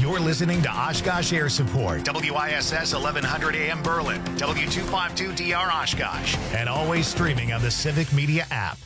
You're listening to Oshkosh Air Support, WISS 1100 AM Berlin, W252DR Oshkosh, and always streaming on the Civic Media app.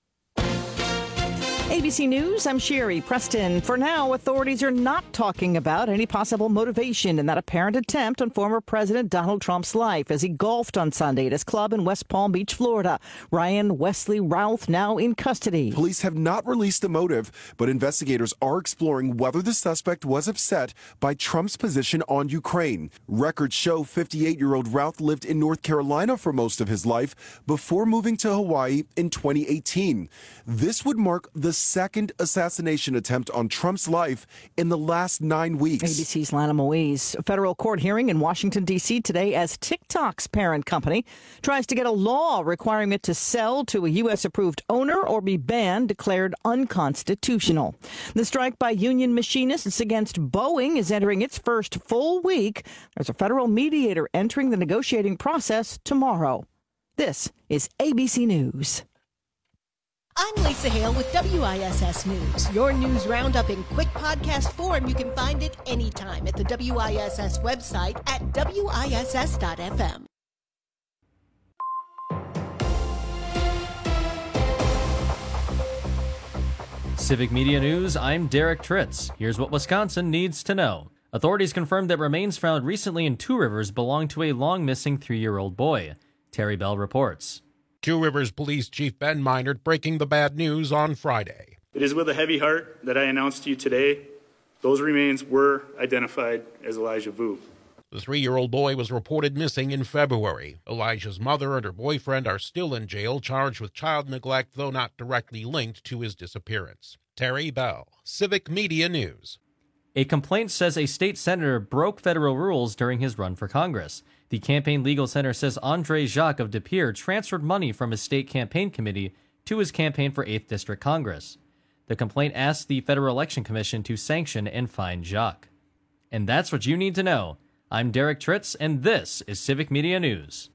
ABC News, I'm Sherry Preston. For now, authorities are not talking about any possible motivation in that apparent attempt on former President Donald Trump's life as he golfed on Sunday at his club in West Palm Beach, Florida. Ryan Wesley Routh now in custody. Police have not released a motive, but investigators are exploring whether the suspect was upset by Trump's position on Ukraine. Records show 58-year-old Routh lived in North Carolina for most of his life before moving to Hawaii in 2018. This would mark the second assassination attempt on Trump's life in the last 9 weeks. ABC's Lana Moise. A federal court hearing in Washington, D.C. today as TikTok's parent company tries to get a law requiring it to sell to a U.S.-approved owner or be banned, declared unconstitutional. The strike by union machinists against Boeing is entering its first full week. There's a federal mediator entering the negotiating process tomorrow. This is ABC News. I'm Lisa Hale with WISS News. Your news roundup in quick podcast form. You can find it anytime at the WISS website at WISS.FM. Civic Media News, I'm Derek Tritz. Here's what Wisconsin needs to know. Authorities confirmed that remains found recently in Two Rivers belong to a long-missing 3-year-old boy. Terry Bell reports. Two Rivers Police Chief Ben Meinert breaking the bad news on Friday. It is with a heavy heart that I announce to you today those remains were identified as Elijah Vu. The 3-year-old boy was reported missing in February. Elijah's mother and her boyfriend are still in jail, charged with child neglect, though not directly linked to his disappearance. Terry Bell, Civic Media News. A complaint says a state senator broke federal rules during his run for Congress. The Campaign Legal Center says Andre Jacques of De Pere transferred money from his state campaign committee to his campaign for 8th District Congress. The complaint asks the Federal Election Commission to sanction and fine Jacques. And that's what you need to know. I'm Derek Tritz, and this is Civic Media News.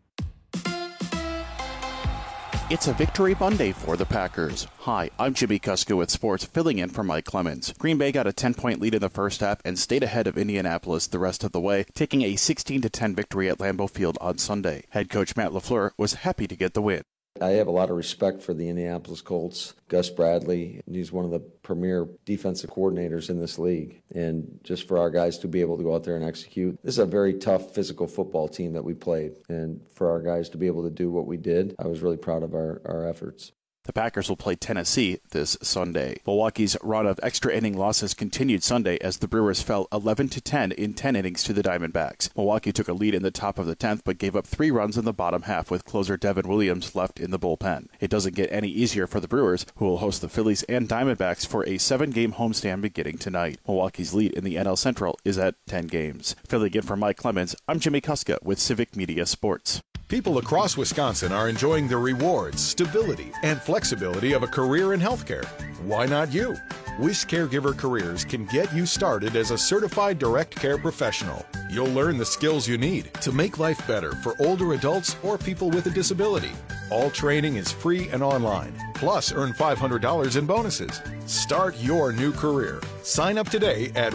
It's a victory Monday for the Packers. Hi, I'm Jimmy Kuska with sports, filling in for Mike Clemens. Green Bay got a 10-point lead in the first half and stayed ahead of Indianapolis the rest of the way, taking a 16-10 victory at Lambeau Field on Sunday. Head coach Matt LaFleur was happy to get the win. I have a lot of respect for the Indianapolis Colts. Gus Bradley, he's one of the premier defensive coordinators in this league. And just for our guys to be able to go out there and execute, this is a very tough physical football team that we played. And for our guys to be able to do what we did, I was really proud of our efforts. The Packers will play Tennessee this Sunday. Milwaukee's run of extra inning losses continued Sunday as the Brewers fell 11-10 in 10 innings to the Diamondbacks. Milwaukee took a lead in the top of the 10th but gave up 3 runs in the bottom half with closer Devin Williams left in the bullpen. It doesn't get any easier for the Brewers, who will host the Phillies and Diamondbacks for a 7-game homestand beginning tonight. Milwaukee's lead in the NL Central is at 10 games. Filling in for Mike Clemens, I'm Jimmy Kuska with Civic Media Sports. People across Wisconsin are enjoying the rewards, stability, and flexibility of a career in healthcare. Why not you? Wish Caregiver Careers can get you started as a certified direct care professional. You'll learn the skills you need to make life better for older adults or people with a disability. All training is free and online. Plus, earn $500 in bonuses. Start your new career. Sign up today at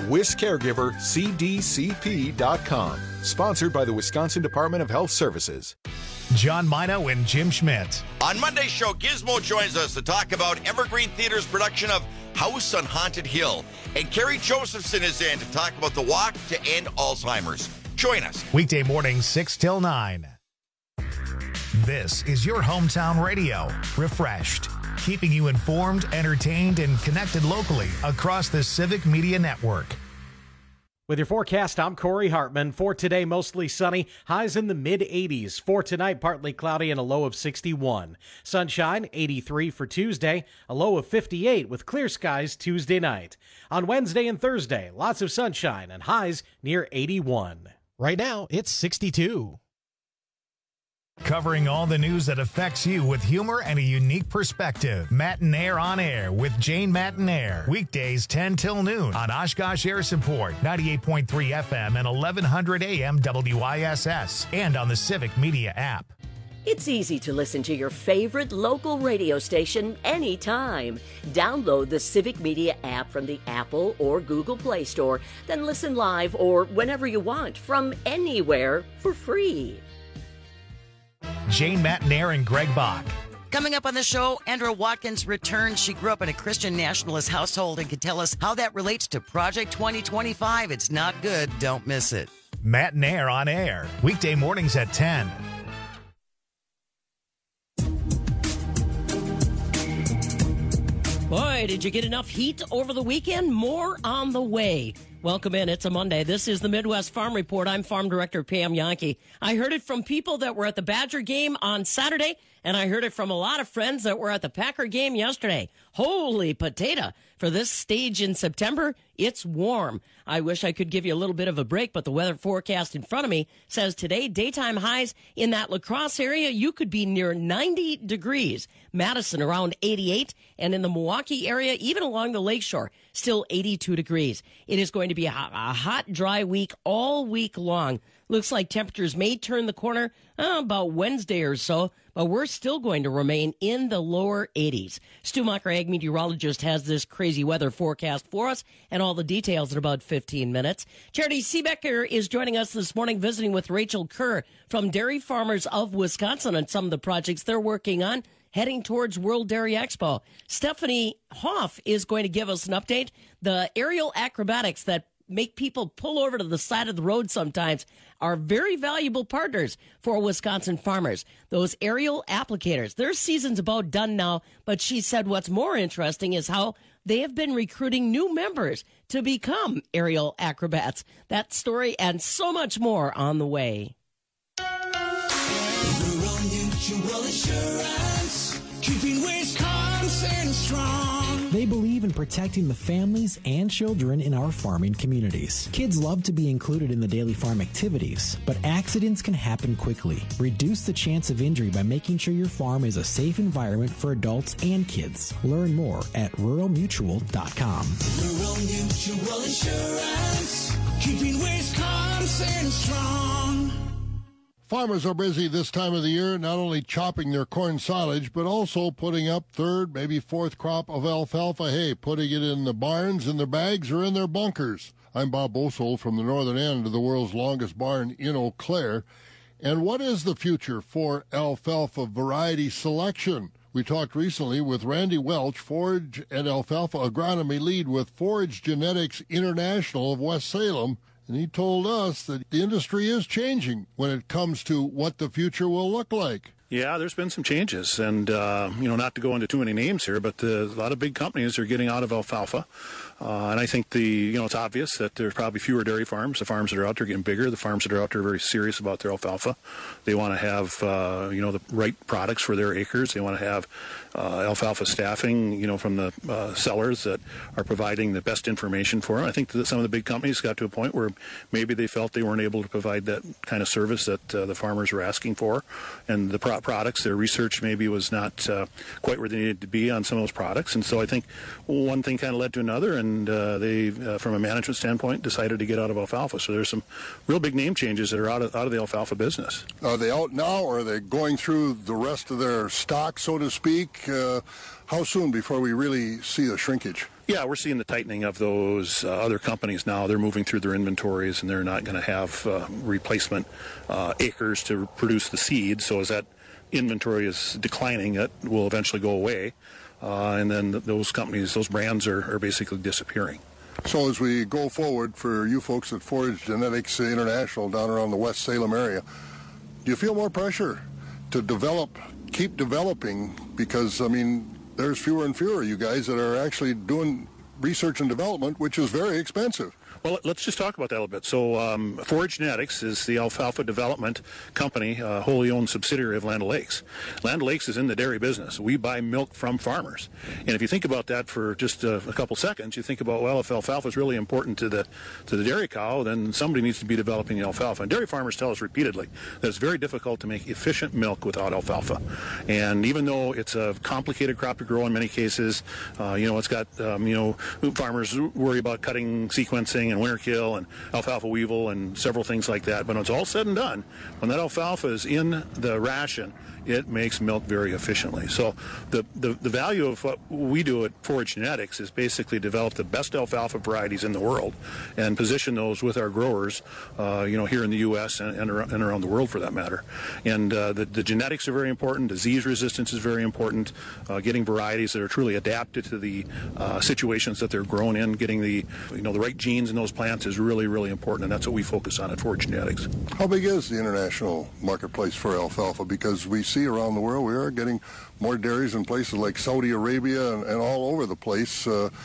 wishcaregivercdcp.com. Sponsored by the Wisconsin Department of Health Services. John Mino and Jim Schmidt. On Monday's show, Gizmo joins us to talk about Evergreen Theater's production of House on Haunted Hill. And Carrie Josephson is in to talk about the walk to end Alzheimer's. Join us. Weekday mornings, 6 till 9. This is your hometown radio. Refreshed. Keeping you informed, entertained, and connected locally across the Civic Media Network. With your forecast, I'm Corey Hartman. For today, mostly sunny, highs in the mid-80s. For tonight, partly cloudy and a low of 61. Sunshine, 83 for Tuesday, a low of 58 with clear skies Tuesday night. On Wednesday and Thursday, lots of sunshine and highs near 81. Right now, it's 62. Covering all the news that affects you with humor and a unique perspective. Matinaire on Air with Jane Matinaire. Weekdays 10 till noon on Oshkosh Air Support, 98.3 FM and 1100 AM WISS, and on the Civic Media app. It's easy to listen to your favorite local radio station anytime. Download the Civic Media app from the Apple or Google Play Store, then listen live or whenever you want from anywhere for free. Jane Matnair and Greg Bach. Coming up on the show, Andra Watkins returns. She grew up in a Christian nationalist household and can tell us how that relates to Project 2025. It's not good. Don't miss it. Matnair on air, weekday mornings at 10. Boy, did you get enough heat over the weekend? More on the way. Welcome in. It's a Monday. This is the Midwest Farm Report. I'm Farm Director Pam Yankee. I heard it from people that were at the Badger game on Saturday, and I heard it from a lot of friends that were at the Packer game yesterday. Holy potato. For this stage in September, it's warm. I wish I could give you a little bit of a break, but the weather forecast in front of me says today, daytime highs in that La Crosse area, you could be near 90 degrees. Madison around 88, and in the Milwaukee area, even along the lakeshore, still 82 degrees. It is going to be a hot, dry week all week long. Looks like temperatures may turn the corner about Wednesday or so, but we're still going to remain in the lower 80s. Stu Macher, ag meteorologist, has this crazy weather forecast for us and all the details in about 15 minutes. Charity Seebecker is joining us this morning, visiting with Rachel Kerr from Dairy Farmers of Wisconsin on some of the projects they're working on, heading towards World Dairy Expo. Stephanie Hoff is going to give us an update. The aerial acrobatics that make people pull over to the side of the road sometimes are very valuable partners for Wisconsin farmers. Those aerial applicators, their season's about done now, but she said what's more interesting is how they have been recruiting new members to become aerial acrobats. That story and so much more on the way. Rural Mutual Insurance, keeping Wisconsin strong. They believe in protecting the families and children in our farming communities. Kids love to be included in the daily farm activities, but accidents can happen quickly. Reduce the chance of injury by making sure your farm is a safe environment for adults and kids. Learn more at ruralmutual.com. Rural Mutual Insurance, keeping Wisconsin strong. Farmers are busy this time of the year, not only chopping their corn silage, but also putting up third, maybe fourth crop of alfalfa hay, putting it in the barns, in their bags, or in their bunkers. I'm Bob Bosel from the northern end of the world's longest barn in Eau Claire. And what is the future for alfalfa variety selection? We talked recently with Randy Welch, forage and alfalfa agronomy lead with Forage Genetics International of West Salem. And he told us that the industry is changing when it comes to what the future will look like. Yeah, there's been some changes, and not to go into too many names here, but a lot of big companies are getting out of alfalfa, and I think it's obvious that there's probably fewer dairy farms. The farms that are out there are getting bigger. The farms that are out there are very serious about their alfalfa. They want to have the right products for their acres. They want to have alfalfa staffing, from the sellers that are providing the best information for them. I think that some of the big companies got to a point where maybe they felt they weren't able to provide that kind of service that the farmers were asking for, and the products, their research maybe was not quite where they needed to be on some of those products. And so I think one thing kind of led to another, and they, from a management standpoint, decided to get out of alfalfa. So there's some real big name changes that are out of the alfalfa business. Are they out now, or are they going through the rest of their stock, so to speak? How soon before we really see a shrinkage? Yeah, we're seeing the tightening of those other companies now. They're moving through their inventories, and they're not going to have replacement acres to produce the seed. So as that inventory is declining, it will eventually go away. And then those companies, those brands are basically disappearing. So as we go forward for you folks at Forage Genetics International down around the West Salem area, do you feel more pressure to keep developing? Because, there's fewer and fewer of you guys that are actually doing research and development, which is very expensive. Well, let's just talk about that a little bit. So Forage Genetics is the alfalfa development company, wholly owned subsidiary of Land O'Lakes. Land O'Lakes is in the dairy business. We buy milk from farmers. And if you think about that for just a couple seconds, you think about, well, if alfalfa is really important to the dairy cow, then somebody needs to be developing the alfalfa. And dairy farmers tell us repeatedly that it's very difficult to make efficient milk without alfalfa. And even though it's a complicated crop to grow in many cases, it's got, farmers worry about cutting sequencing missing, and winter kill, and alfalfa weevil, and several things like that. But when it's all said and done, when that alfalfa is in the ration, it makes milk very efficiently. So the value of what we do at Forage Genetics is basically develop the best alfalfa varieties in the world and position those with our growers, here in the U.S. and around the world for that matter. And the genetics are very important. Disease resistance is very important. Getting varieties that are truly adapted to the situations that they're grown in, getting the right genes in those plants is really, really important, and that's what we focus on at Forage Genetics. How big is the international marketplace for alfalfa? Because we see around the world we are getting more dairies in places like Saudi Arabia and all over the place.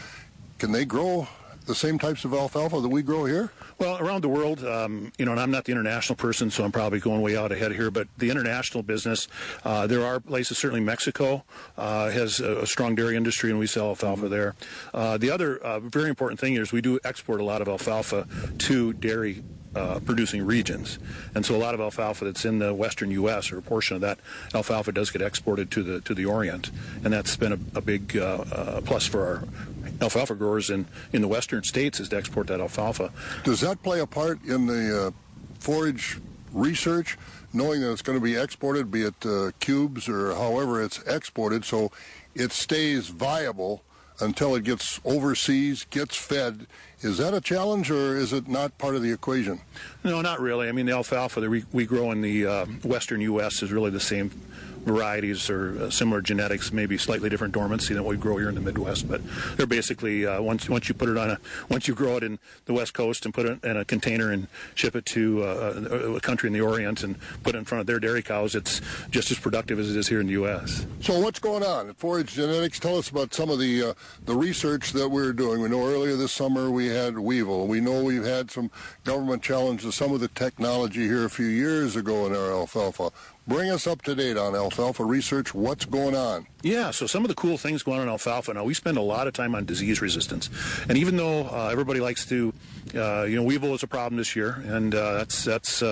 Can they grow the same types of alfalfa that we grow here? Well, around the world, and I'm not the international person, so I'm probably going way out ahead here, but the international business, there are places, certainly Mexico has a strong dairy industry, and we sell alfalfa there. The other very important thing is we do export a lot of alfalfa to dairy producing regions, and so a lot of alfalfa that's in the western U.S. or a portion of that alfalfa does get exported to the Orient, and that's been a big plus for our alfalfa growers in the western states is to export that alfalfa. Does that play a part in the forage research, knowing that it's going to be exported, be it cubes or however it's exported, so it stays viable until it gets overseas, gets fed? Is that a challenge, or is it not part of the equation? No, not really. I mean, the alfalfa that we grow in the western U.S. is really the same varieties or similar genetics, maybe slightly different dormancy than what we grow here in the Midwest. But they're basically once you put it once you grow it in the West Coast and put it in a container and ship it to a country in the Orient and put it in front of their dairy cows, it's just as productive as it is here in the U.S. So what's going on at Forage Genetics? Tell us about some of the research that we're doing. We know earlier this summer we had weevil. We know we've had some government challenges, some of the technology here a few years ago in our alfalfa. Bring us up to date on alfalfa research. What's going on? Yeah, so some of the cool things going on in alfalfa. Now, we spend a lot of time on disease resistance. And even though everybody likes to, weevil is a problem this year, and that's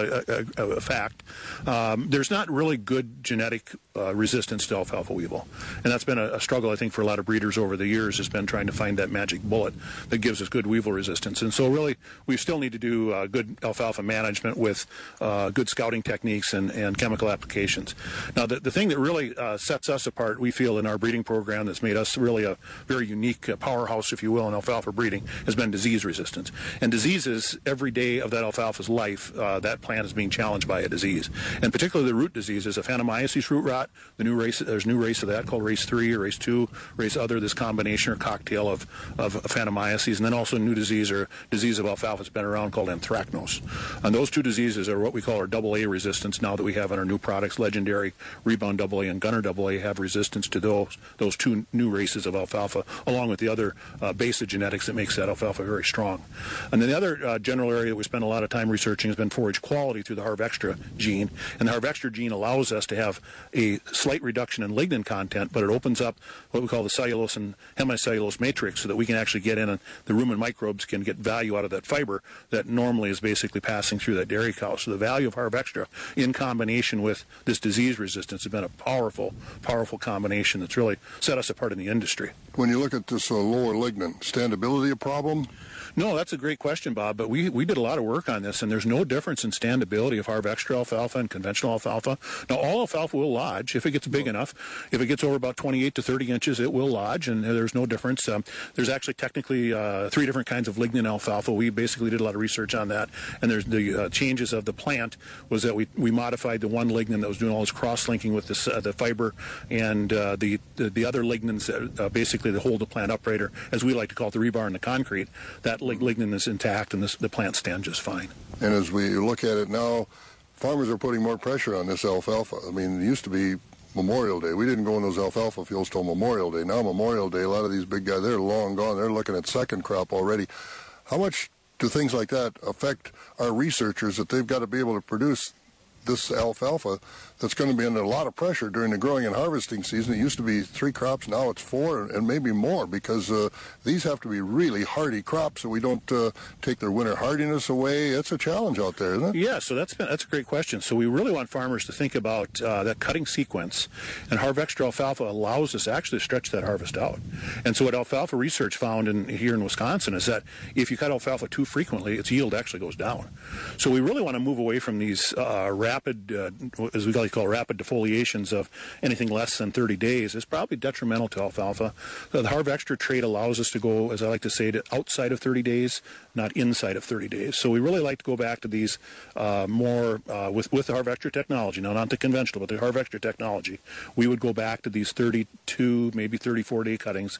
a fact, there's not really good genetic resistance to alfalfa weevil. And that's been a struggle, I think, for a lot of breeders over the years, has been trying to find that magic bullet that gives us good weevil resistance. And so really, we still need to do good alfalfa management with good scouting techniques and chemical applications. Now, the thing that really sets us apart, we feel, in our breeding program that's made us really a very unique powerhouse, if you will, in alfalfa breeding, has been disease resistance. And diseases, every day of that alfalfa's life, that plant is being challenged by a disease. And particularly the root diseases, Aphanomyces root rot, there's a new race of that called race 3 or race 2, race other, this combination or cocktail of Aphanomyces, and then also a new disease or disease of alfalfa that's been around called anthracnose. And those two diseases are what we call our AA resistance now that we have in our new products. Legendary, Rebound AA, and Gunner AA have resistance to those two new races of alfalfa, along with the other base of genetics that makes that alfalfa very strong. And then the other general area that we spend a lot of time researching has been forage quality through the HarvXtra gene. And the HarvXtra gene allows us to have a slight reduction in lignin content, but it opens up what we call the cellulose and hemicellulose matrix so that we can actually get in and the rumen microbes can get value out of that fiber that normally is basically passing through that dairy cow. So the value of HarvXtra in combination with this disease resistance has been a powerful, powerful combination that's really set us apart in the industry. When you look at this lower lignin, standability a problem? No, that's a great question, Bob, but we did a lot of work on this, and there's no difference in standability of HarvXtra alfalfa and conventional alfalfa. Now, all alfalfa will lodge if it gets big enough. If it gets over about 28 to 30 inches, it will lodge, and there's no difference. There's actually technically 3 different kinds of lignin alfalfa. We basically did a lot of research on that, and there's the changes of the plant was that we modified the one lignin that was doing all this cross-linking with the fiber, and the other lignins that basically that hold the plant upright, or as we like to call it, the rebar and the concrete, that lignin is intact and the plants stand just fine. And as we look at it now, farmers are putting more pressure on this alfalfa. I mean, it used to be Memorial Day. We didn't go in those alfalfa fields till Memorial Day. Now Memorial Day, a lot of these big guys, they're long gone. They're looking at second crop already. How much do things like that affect our researchers that they've got to be able to produce this alfalfa that's going to be under a lot of pressure during the growing and harvesting season. It used to be 3 crops, now it's 4 and maybe more, because these have to be really hardy crops so we don't take their winter hardiness away. It's a challenge out there, isn't it? Yeah, so that's a great question. So we really want farmers to think about that cutting sequence, and Harvextra alfalfa allows us actually to stretch that harvest out. And so what alfalfa research found here in Wisconsin is that if you cut alfalfa too frequently, its yield actually goes down. So we really want to move away from these rapid, as we call rapid defoliations of anything less than 30 days. Is probably detrimental to alfalfa. So the Harvextra trait allows us to go, as I like to say, to outside of 30 days, not inside of 30 days. So we really like to go back to these more with the Harvextra technology. Now, not the conventional, but the Harvextra technology. We would go back to these 32, maybe 34-day cuttings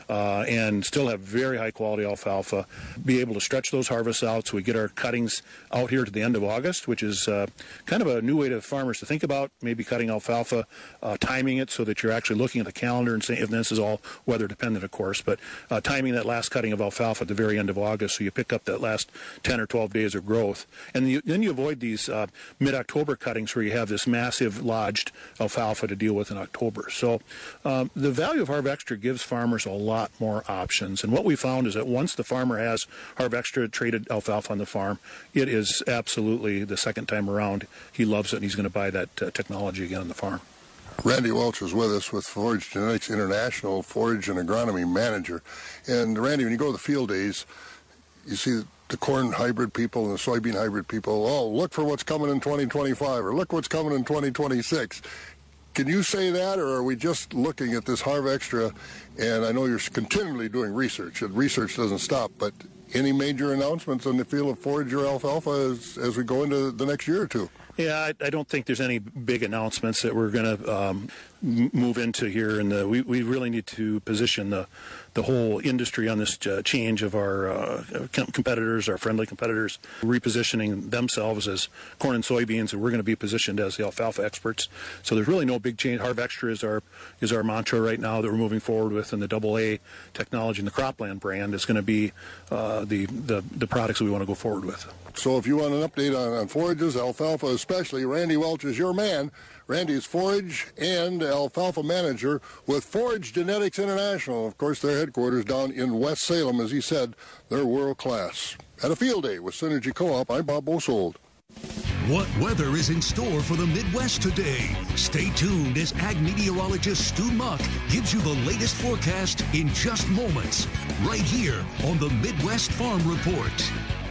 and still have very high-quality alfalfa, be able to stretch those harvests out so we get our cuttings out here to the end of August, which is kind of a new way to farmers to think about maybe cutting alfalfa, timing it so that you're actually looking at the calendar and saying, if this is all weather dependent, of course, but timing that last cutting of alfalfa at the very end of August so you pick up that last 10 or 12 days of growth. And then you avoid these mid-October cuttings where you have this massive lodged alfalfa to deal with in October. So the value of Harvextra gives farmers a lot more options. And what we found is that once the farmer has Harvextra traded alfalfa on the farm, it is absolutely the second time around. He loves it, and he's going to buy that technology again on the farm. Randy Welch is with us with Forage Genetics International, Forage and Agronomy Manager. And Randy, when you go to the field days, you see the corn hybrid people and the soybean hybrid people, oh, look for what's coming in 2025 or look what's coming in 2026. Can you say that, or are we just looking at this Harvextra? And I know you're continually doing research, and research doesn't stop, but any major announcements in the field of forage or alfalfa as we go into the next year or two? Yeah, I don't think there's any big announcements that we're going to move into here. And we really need to position the whole industry on this change of our competitors, our friendly competitors, repositioning themselves as corn and soybeans, and we're going to be positioned as the alfalfa experts. So there's really no big change. Harvextra is our mantra right now that we're moving forward with, and the AA technology and the Cropland brand is going to be the products that we want to go forward with. So if you want an update on forages, alfalfa especially, Randy Welch is your man. Randy is forage and alfalfa manager with Forage Genetics International. Of course, their headquarters down in West Salem. As he said, they're world class. At a field day with Synergy Co-op, I'm Bob Bosold. What weather is in store for the Midwest today? Stay tuned as ag meteorologist Stu Muck gives you the latest forecast in just moments, right here on the Midwest Farm Report.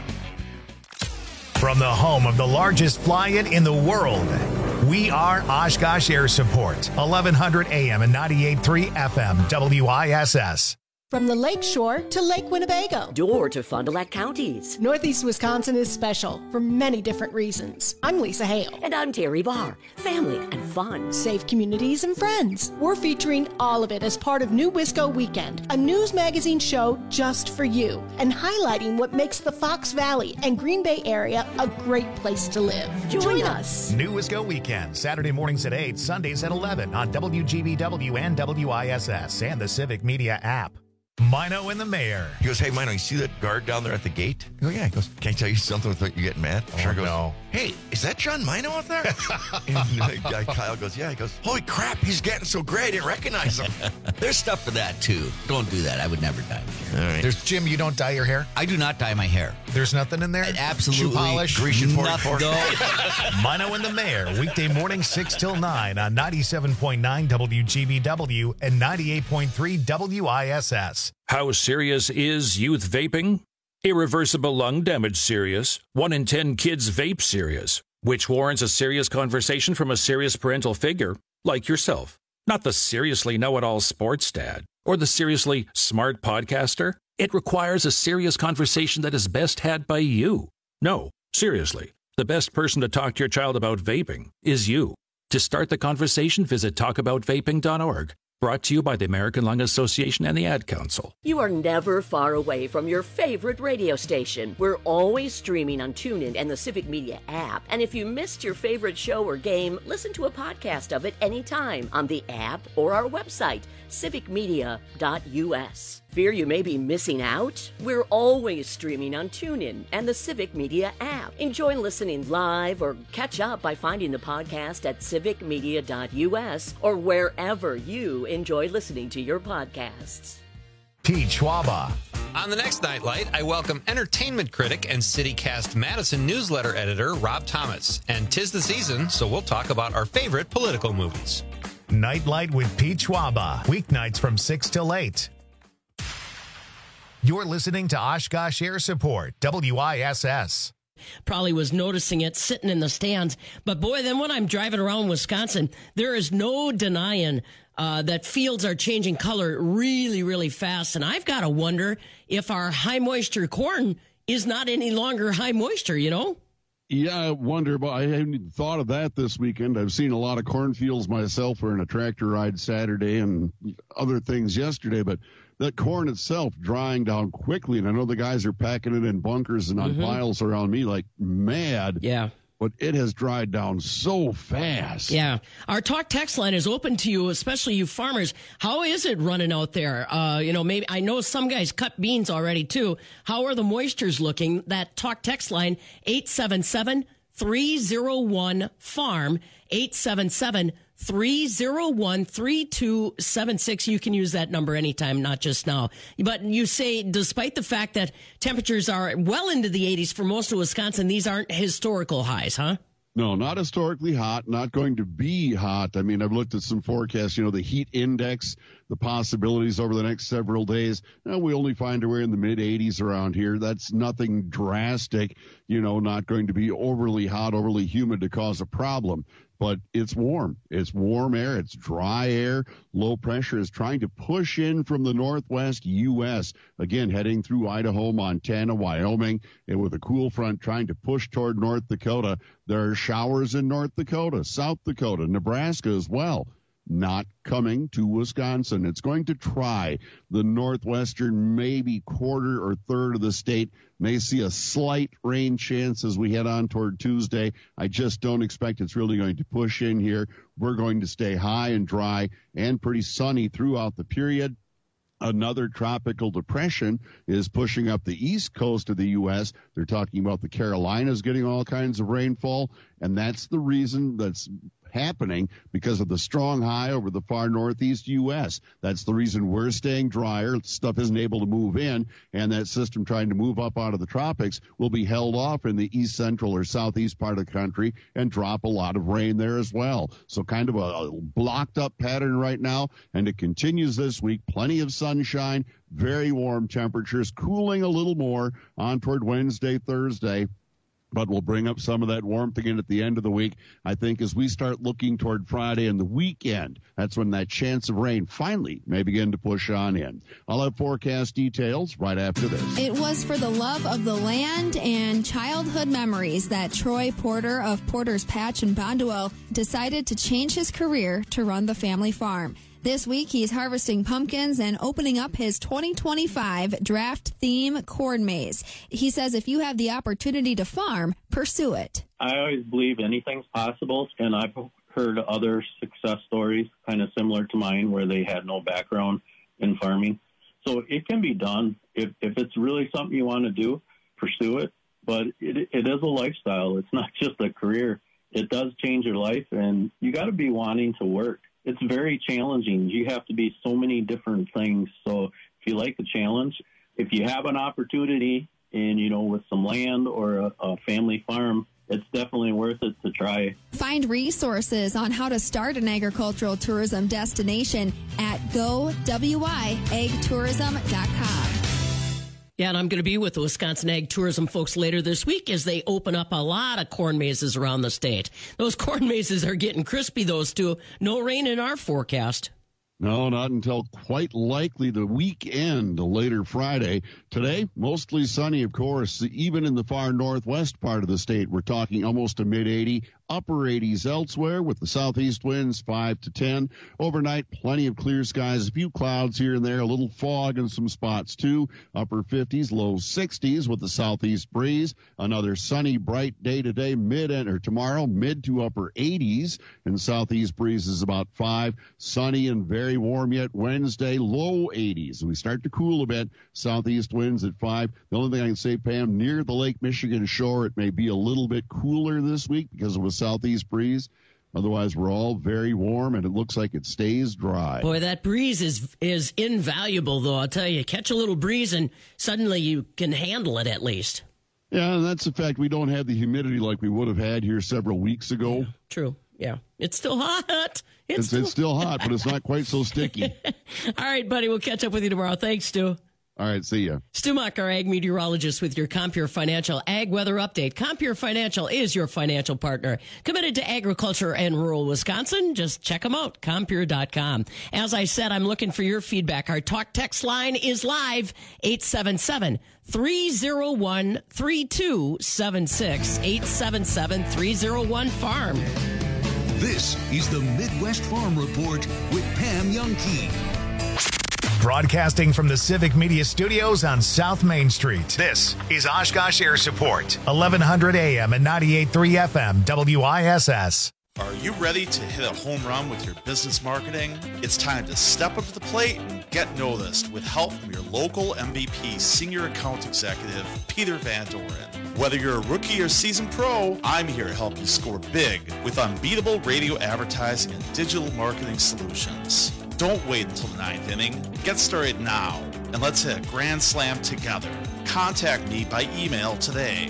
From the home of the largest fly-in in the world, we are Oshkosh Air Support, 1100 AM and 98.3 FM, WISS. From the Lake Shore to Lake Winnebago. Door to Fond du Lac counties. Northeast Wisconsin is special for many different reasons. I'm Lisa Hale. And I'm Terry Barr. Family and fun. Safe communities and friends. We're featuring all of it as part of New Wisco Weekend, a news magazine show just for you, and highlighting what makes the Fox Valley and Green Bay area a great place to live. Join us. New Wisco Weekend, Saturday mornings at 8, Sundays at 11 on WGBW and WISS and the Civic Media app. Mino and the mayor. He goes, hey, Mino, you see that guard down there at the gate? I go, yeah. He goes, can I tell you something without you getting mad? Oh, goes, no. Hey, is that John Mino out there? And Kyle goes, yeah. He goes, holy crap, he's getting so gray, I didn't recognize him. There's stuff for that, too. Don't do that. I would never dye my hair. All right. There's Jim, you don't dye your hair? I do not dye my hair. There's nothing in there? Absolutely. Shoe polish? Grecian 44? No. Mino and the mayor, weekday morning 6 till 9 on 97.9 WGBW and 98.3 WISS. How serious is youth vaping? Irreversible lung damage serious. 1 in 10 kids vape serious, which warrants a serious conversation from a serious parental figure like yourself. Not the seriously know-it-all sports dad or the seriously smart podcaster. It requires a serious conversation that is best had by you. No, seriously, the best person to talk to your child about vaping is you. To start the conversation, visit talkaboutvaping.org. Brought to you by the American Lung Association and the Ad Council. You are never far away from your favorite radio station. We're always streaming on TuneIn and the Civic Media app. And if you missed your favorite show or game, listen to a podcast of it anytime on the app or our website, civicmedia.us. Fear you may be missing out? We're always streaming on TuneIn and the Civic Media app. Enjoy listening live or catch up by finding the podcast at civicmedia.us or wherever you enjoy listening to your podcasts. Pete Schwaba. On the next Nightlight, I welcome entertainment critic and CityCast Madison newsletter editor Rob Thomas. And 'tis the season, so we'll talk about our favorite political movies. Nightlight with Pete Schwaba. Weeknights from 6 till 8. You're listening to Oshkosh Air Support, WISS. Probably was noticing it sitting in the stands. But boy, then when I'm driving around Wisconsin, there is no denying that fields are changing color really, really fast. And I've got to wonder if our high moisture corn is not any longer high moisture, you know? Yeah, I wonder, but I haven't even thought of that this weekend. I've seen a lot of cornfields myself during a tractor ride Saturday and other things yesterday, but that corn itself drying down quickly, and I know the guys are packing it in bunkers and on piles around me like mad. Yeah. But it has dried down so fast. Yeah. Our talk text line is open to you, especially you farmers. How is it running out there? Maybe I know some guys cut beans already too. How are the moistures looking? That talk text line, 877-301-FARM, 877-301-3276. You can use that number anytime, not just now. But you say, despite the fact that temperatures are well into the 80s for most of Wisconsin, these aren't historical highs, huh? No, not historically hot, not going to be hot. I mean, I've looked at some forecasts, the heat index, the possibilities over the next several days. We only find we're in the mid-80s around here. That's nothing drastic, not going to be overly hot, overly humid to cause a problem. But it's warm. It's warm air. It's dry air. Low pressure is trying to push in from the northwest U.S. Again, heading through Idaho, Montana, Wyoming, and with a cool front trying to push toward North Dakota. There are showers in North Dakota, South Dakota, Nebraska as well. Not coming to Wisconsin. It's going to try the northwestern, maybe quarter or third of the state. May see a slight rain chance as we head on toward Tuesday. I just don't expect it's really going to push in here. We're going to stay high and dry and pretty sunny throughout the period. Another tropical depression is pushing up the east coast of the U.S. They're talking about the Carolinas getting all kinds of rainfall, and that's the reason that's happening because of the strong high over the far northeast U.S. That's the reason we're staying drier. Stuff isn't able to move in, and that system trying to move up out of the tropics will be held off in the east central or southeast part of the country and drop a lot of rain there as well. So kind of a blocked up pattern right now, and it continues this week. Plenty of sunshine, very warm temperatures, cooling a little more on toward Wednesday, Thursday. But we'll bring up some of that warmth again at the end of the week. I think as we start looking toward Friday and the weekend, that's when that chance of rain finally may begin to push on in. I'll have forecast details right after this. It was for the love of the land and childhood memories that Troy Porter of Porter's Patch in Bonduel decided to change his career to run the family farm. This week, he's harvesting pumpkins and opening up his 2025 draft theme corn maze. He says if you have the opportunity to farm, pursue it. I always believe anything's possible, and I've heard other success stories kind of similar to mine where they had no background in farming. So it can be done. If it's really something you want to do, pursue it. But it is a lifestyle. It's not just a career. It does change your life, and you got to be wanting to work. It's very challenging. You have to be so many different things. So if you like the challenge, if you have an opportunity and, with some land or a family farm, it's definitely worth it to try. Find resources on how to start an agricultural tourism destination at GoWIAgtourism.com. Yeah, and I'm going to be with the Wisconsin Ag Tourism folks later this week as they open up a lot of corn mazes around the state. Those corn mazes are getting crispy, those two. No rain in our forecast. No, not until quite likely the weekend, later Friday. Today, mostly sunny, of course, even in the far northwest part of the state. We're talking almost a mid-80, upper 80s elsewhere with the southeast winds 5 to 10. Overnight, plenty of clear skies, a few clouds here and there, a little fog in some spots too. Upper 50s, low 60s with the southeast breeze. Another sunny, bright day today, tomorrow, mid to upper 80s. And southeast breeze is about 5. Sunny and very very warm yet. Wednesday, low 80s. We start to cool a bit. Southeast winds at 5. The only thing I can say, Pam, near the Lake Michigan shore, it may be a little bit cooler this week because of a southeast breeze. Otherwise, we're all very warm, and it looks like it stays dry. Boy, that breeze is invaluable, though. I'll tell you, catch a little breeze, and suddenly you can handle it at least. Yeah, and that's the fact we don't have the humidity like we would have had here several weeks ago. Yeah, true. Yeah. It's still hot. It's still hot, but it's not quite so sticky. All right, buddy. We'll catch up with you tomorrow. Thanks, Stu. All right, see ya. Stu Muck, our ag meteorologist with your Compure Financial Ag Weather Update. Compure Financial is your financial partner, committed to agriculture and rural Wisconsin. Just check them out, Compure.com. As I said, I'm looking for your feedback. Our talk text line is live, 877-301-3276, 877-301-FARM. This is the Midwest Farm Report with Pam Jahnke. Broadcasting from the Civic Media Studios on South Main Street. This is Oshkosh Air Support, 1100 AM and 98.3 FM, WISS. Are you ready to hit a home run with your business marketing? It's time to step up to the plate and get noticed with help from your local MVP Senior Account Executive, Peter Van Doren. Whether you're a rookie or seasoned pro, I'm here to help you score big with unbeatable radio advertising and digital marketing solutions. Don't wait until the ninth inning. Get started now, and let's hit a grand slam together. Contact me by email today,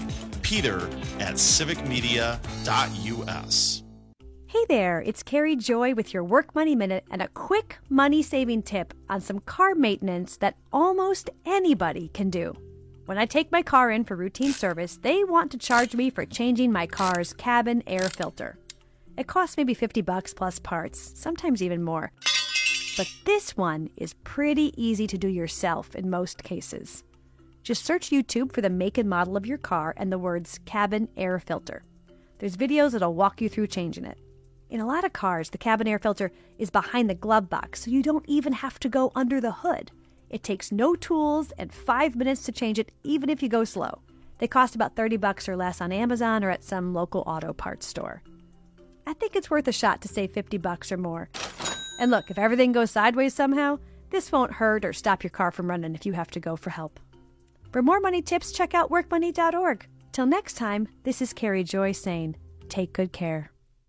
peter@civicmedia.us. Hey there, it's Carrie Joy with your Work Money Minute and a quick money-saving tip on some car maintenance that almost anybody can do. When I take my car in for routine service, they want to charge me for changing my car's cabin air filter. It costs maybe $50 plus parts, sometimes even more. But this one is pretty easy to do yourself in most cases. Just search YouTube for the make and model of your car and the words cabin air filter. There's videos that'll walk you through changing it. In a lot of cars, the cabin air filter is behind the glove box, so you don't even have to go under the hood. It takes no tools and 5 minutes to change it, even if you go slow. They cost about $30 or less on Amazon or at some local auto parts store. I think it's worth a shot to save $50 or more. And look, if everything goes sideways somehow, this won't hurt or stop your car from running if you have to go for help. For more money tips, check out workmoney.org. Till next time, this is Carrie Joy saying, take good care.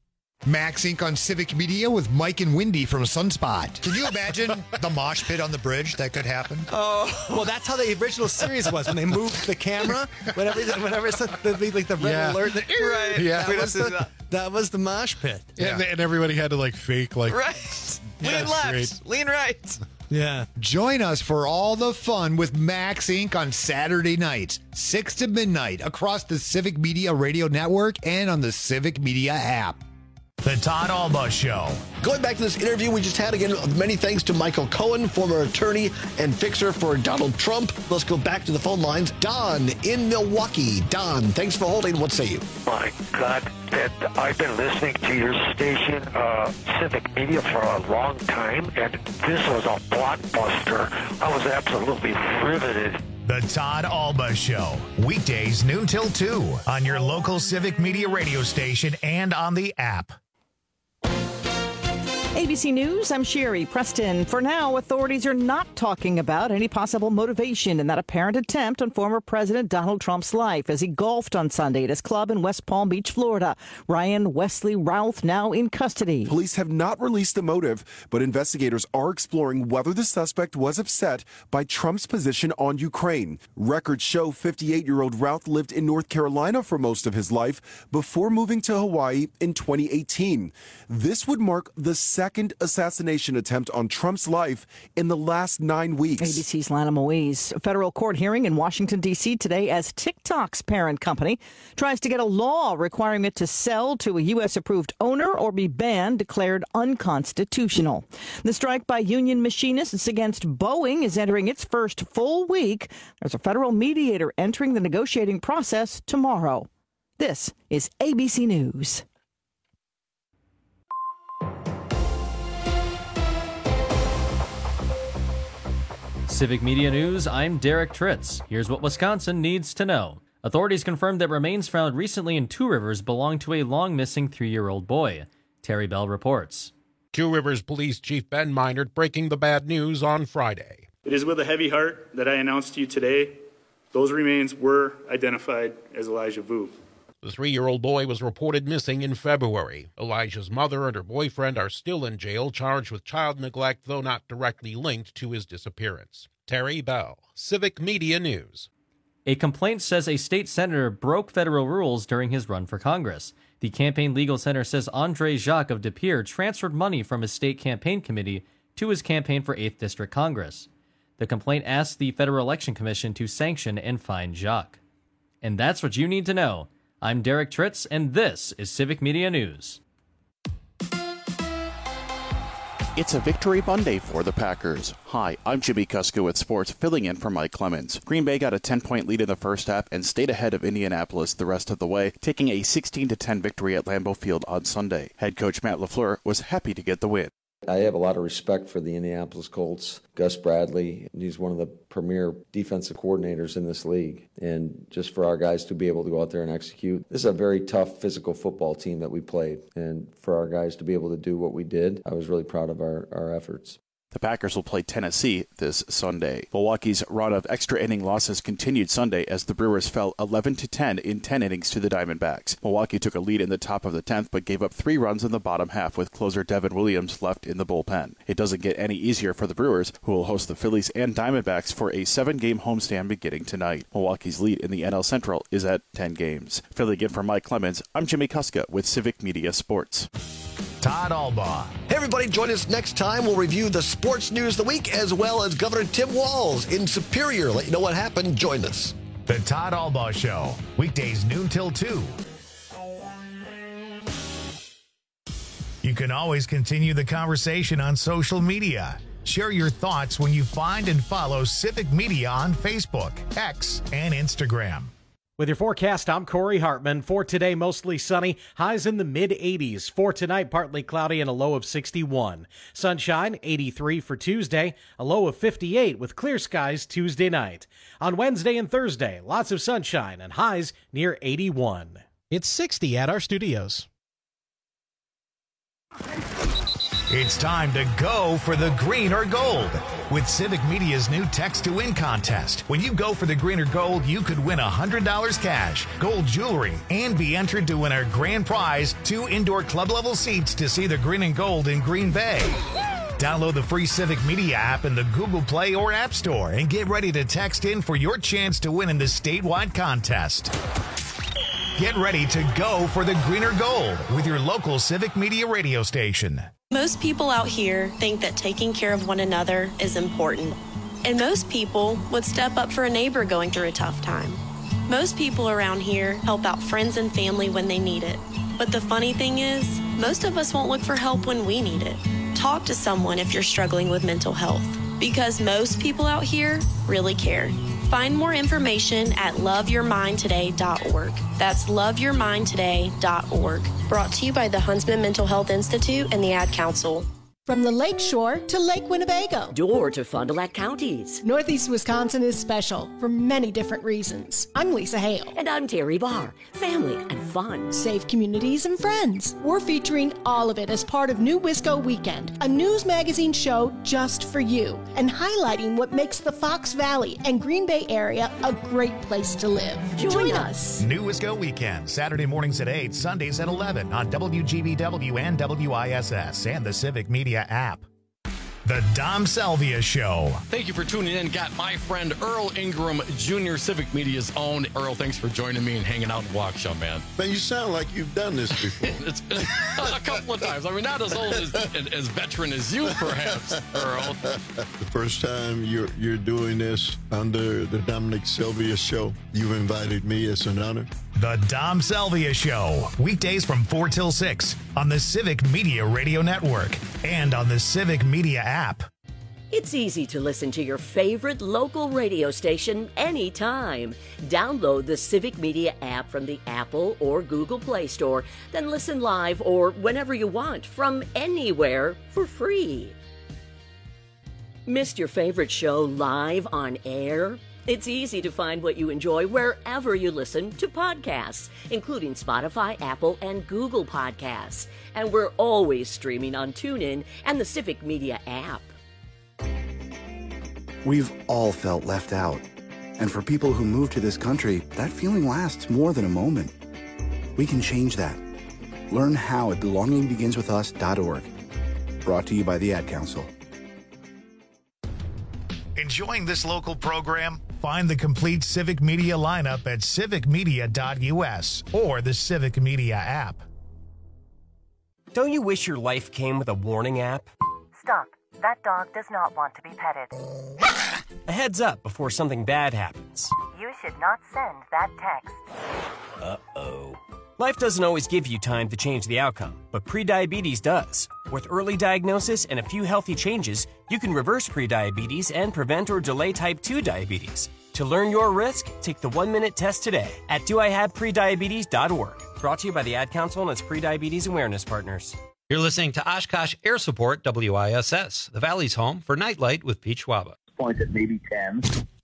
Max Inc. on Civic Media with Mike and Wendy from Sunspot. Can you imagine the mosh pit on the bridge that could happen? Oh, well, that's how the original series was when they moved the camera. Whenever it's like the red alert, right? Yeah, that was the mosh pit. Yeah. And everybody had to fake right. Lean left, great. lean right. Yeah. Join us for all the fun with Max Inc. on Saturday nights, 6 to midnight, across the Civic Media Radio Network and on the Civic Media app. The Todd Alba Show. Going back to this interview we just had, again, many thanks to Michael Cohen, former attorney and fixer for Donald Trump. Let's go back to the phone lines. Don in Milwaukee. Don, thanks for holding. What say you? My God, I've been listening to your station, Civic Media, for a long time, and this was a blockbuster. I was absolutely riveted. The Todd Alba Show. Weekdays noon till 2 on your local Civic Media radio station and on the app. ABC News, I'm Sherry Preston. For now, authorities are not talking about any possible motivation in that apparent attempt on former President Donald Trump's life as he golfed on Sunday at his club in West Palm Beach, Florida. Ryan Wesley Routh now in custody. Police have not released the motive, but investigators are exploring whether the suspect was upset by Trump's position on Ukraine. Records show 58-year-old Routh lived in North Carolina for most of his life before moving to Hawaii in 2018. This would mark the second assassination attempt on Trump's life in the last 9 weeks. ABC's Lana Moise. A federal court hearing in Washington, D.C. today as TikTok's parent company tries to get a law requiring it to sell to a U.S.-approved owner or be banned, declared unconstitutional. The strike by union machinists against Boeing is entering its first full week. There's a federal mediator entering the negotiating process tomorrow. This is ABC News. Civic Media News, I'm Derek Tritz. Here's what Wisconsin needs to know. Authorities confirmed that remains found recently in Two Rivers belong to a long-missing 3-year-old boy. Terry Bell reports. Two Rivers Police Chief Ben Meinert breaking the bad news on Friday. It is with a heavy heart that I announce to you today those remains were identified as Elijah Vu. The 3-year-old boy was reported missing in February. Elijah's mother and her boyfriend are still in jail, charged with child neglect, though not directly linked to his disappearance. Terry Bell, Civic Media News. A complaint says a state senator broke federal rules during his run for Congress. The Campaign Legal Center says Andre Jacques of De Pere transferred money from his state campaign committee to his campaign for 8th District Congress. The complaint asks the Federal Election Commission to sanction and fine Jacques. And that's what you need to know. I'm Derek Tritz, and this is Civic Media News. It's a victory Monday for the Packers. Hi, I'm Jimmy Kuska with sports, filling in for Mike Clemens. Green Bay got a 10-point lead in the first half and stayed ahead of Indianapolis the rest of the way, taking a 16-10 victory at Lambeau Field on Sunday. Head coach Matt LaFleur was happy to get the win. I have a lot of respect for the Indianapolis Colts. Gus Bradley, he's one of the premier defensive coordinators in this league. And just for our guys to be able to go out there and execute, this is a very tough physical football team that we played. And for our guys to be able to do what we did, I was really proud of our efforts. The Packers will play Tennessee this Sunday. Milwaukee's run of extra inning losses continued Sunday as the Brewers fell 11-10 in 10 innings to the Diamondbacks. Milwaukee took a lead in the top of the 10th but gave up 3 runs in the bottom half with closer Devin Williams left in the bullpen. It doesn't get any easier for the Brewers, who will host the Phillies and Diamondbacks for a 7-game homestand beginning tonight. Milwaukee's lead in the NL Central is at 10 games. Filling in for Mike Clemens, I'm Jimmy Kuska with Civic Media Sports. Todd Albaugh. Hey, everybody, join us next time. We'll review the sports news of the week as well as Governor Tim Walz in Superior. Let you know what happened. Join us. The Todd Albaugh Show, weekdays noon till 2. You can always continue the conversation on social media. Share your thoughts when you find and follow Civic Media on Facebook, X, and Instagram. With your forecast, I'm Corey Hartman. For today, mostly sunny, highs in the mid-80s. For tonight, partly cloudy and a low of 61. Sunshine, 83 for Tuesday, a low of 58 with clear skies Tuesday night. On Wednesday and Thursday, lots of sunshine and highs near 81. It's 60 at our studios. It's time to go for the green or gold with Civic Media's new Text to Win contest. When you go for the green or gold, you could win $100 cash, gold jewelry, and be entered to win our grand prize, 2 indoor club-level seats to see the green and gold in Green Bay. Download the free Civic Media app in the Google Play or App Store and get ready to text in for your chance to win in this statewide contest. Get ready to go for the green or gold with your local Civic Media radio station. Most people out here think that taking care of one another is important. And most people would step up for a neighbor going through a tough time. Most people around here help out friends and family when they need it. But the funny thing is, most of us won't look for help when we need it. Talk to someone if you're struggling with mental health, because most people out here really care. Find more information at loveyourmindtoday.org. That's loveyourmindtoday.org. Brought to you by the Huntsman Mental Health Institute and the Ad Council. From the Lake Shore to Lake Winnebago. Door to Fond du Lac counties. Northeast Wisconsin is special for many different reasons. I'm Lisa Hale. And I'm Terry Barr. Family and fun. Safe communities and friends. We're featuring all of it as part of New Wisco Weekend, a news magazine show just for you, and highlighting what makes the Fox Valley and Green Bay area a great place to live. Join us. New Wisco Weekend, Saturday mornings at 8, Sundays at 11 on WGBW and WISS and the Civic Media app. The Dom Salvia Show. Thank you for tuning in. Got my friend Earl Ingram Jr., Civic Media's own. Earl, thanks for joining me and hanging out in Waukesha, man. Man, you sound like you've done this before. It's been a couple of times. I mean, not as old as veteran as you, perhaps, Earl. The first time you're doing this under the Dominic Sylvia Show, you've invited me. It's an honor. The Dom Salvia Show, weekdays from 4 till 6 on the Civic Media Radio Network and on the Civic Media app. It's easy to listen to your favorite local radio station anytime. Download the Civic Media app from the Apple or Google Play Store, then listen live or whenever you want from anywhere for free. Missed your favorite show live on air? It's easy to find what you enjoy wherever you listen to podcasts, including Spotify, Apple, and Google Podcasts. And we're always streaming on TuneIn and the Civic Media app. We've all felt left out. And for people who move to this country, that feeling lasts more than a moment. We can change that. Learn how at belongingbeginswithus.org. Brought to you by the Ad Council. Enjoying this local program? Find the complete Civic Media lineup at civicmedia.us or the Civic Media app. Don't you wish your life came with a warning app? Stop. That dog does not want to be petted. A heads up before something bad happens. You should not send that text. Uh-oh. Life doesn't always give you time to change the outcome, but prediabetes does. With early diagnosis and a few healthy changes, you can reverse prediabetes and prevent or delay type 2 diabetes. To learn your risk, take the 1-minute test today at doihaveprediabetes.org. Brought to you by the Ad Council and its prediabetes awareness partners. You're listening to Oshkosh Air Support WISS, the Valley's home for Nightlight with Pete Schwaba. Point at maybe 10.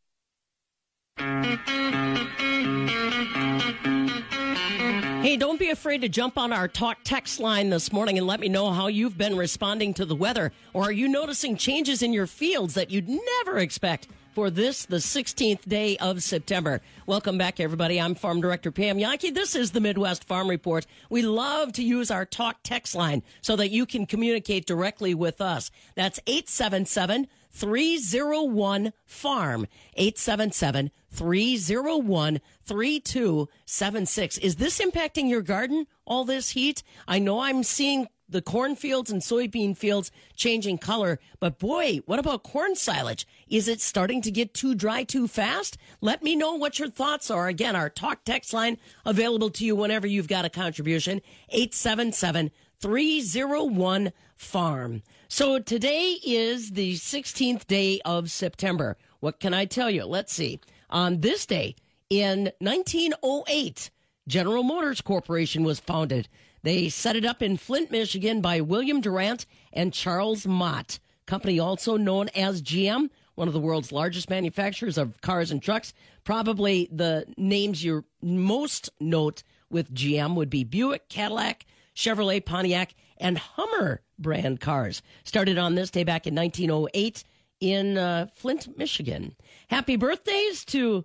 Hey, don't be afraid to jump on our talk text line this morning and let me know how you've been responding to the weather. Or are you noticing changes in your fields that you'd never expect for this, the 16th day of September? Welcome back, everybody. I'm Farm Director Pam Yankee. This is the Midwest Farm Report. We love to use our talk text line so that you can communicate directly with us. That's 877-301-FARM, 877-301-3276. Is this impacting your garden, all this heat? I know I'm seeing the cornfields and soybean fields changing color, but boy, what about corn silage? Is it starting to get too dry too fast? Let me know what your thoughts are. Again, our talk text line available to you whenever you've got a contribution, 877-301-FARM. So today is the 16th day of September. What can I tell you? Let's see. On this day, in 1908, General Motors Corporation was founded. They set it up in Flint, Michigan by William Durant and Charles Mott. Company also known as GM, one of the world's largest manufacturers of cars and trucks. Probably the names you most note with GM would be Buick, Cadillac, Chevrolet, Pontiac, and Hummer brand cars. Started on this day back in 1908 in Flint, Michigan. Happy birthdays to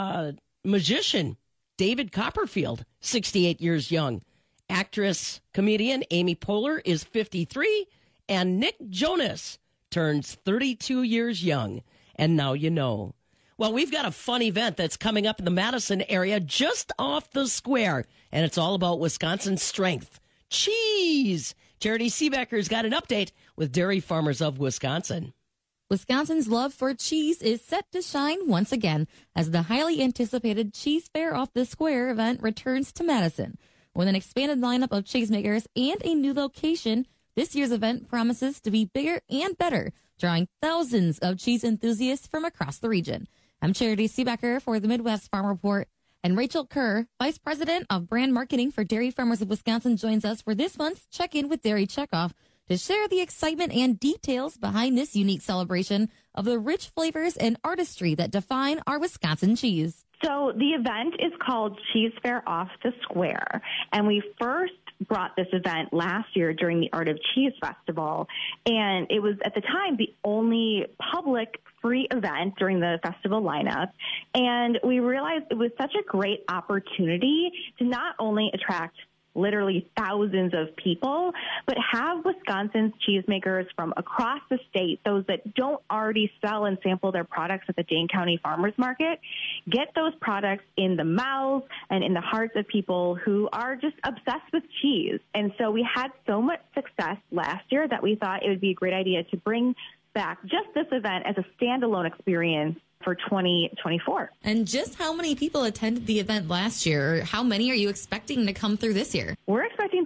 magician David Copperfield, 68 years young. Actress, comedian Amy Poehler is 53, and Nick Jonas turns 32 years young. And now you know. Well, we've got a fun event that's coming up in the Madison area just off the square, and it's all about Wisconsin's strength. Cheese! Charity Seebecker's got an update with Dairy Farmers of Wisconsin. Wisconsin's love for cheese is set to shine once again as the highly anticipated Cheese Fair Off the Square event returns to Madison. With an expanded lineup of cheesemakers and a new location, this year's event promises to be bigger and better, drawing thousands of cheese enthusiasts from across the region. I'm Charity Seebecker for the Midwest Farm Report, and Rachel Kerr, Vice President of Brand Marketing for Dairy Farmers of Wisconsin, joins us for this month's Check-In with Dairy Checkoff to share the excitement and details behind this unique celebration of the rich flavors and artistry that define our Wisconsin cheese. So the event is called Cheese Fair Off the Square, and we first brought this event last year during the Art of Cheese Festival, and it was at the time the only public free event during the festival lineup, and we realized it was such a great opportunity to not only attract literally thousands of people, but have Wisconsin's cheesemakers from across the state, those that don't already sell and sample their products at the Dane County Farmers Market, get those products in the mouths and in the hearts of people who are just obsessed with cheese. And so we had so much success last year that we thought it would be a great idea to bring back just this event as a standalone experience for 2024. And just how many people attended the event last year? Or how many are you expecting to come through this year? We're expecting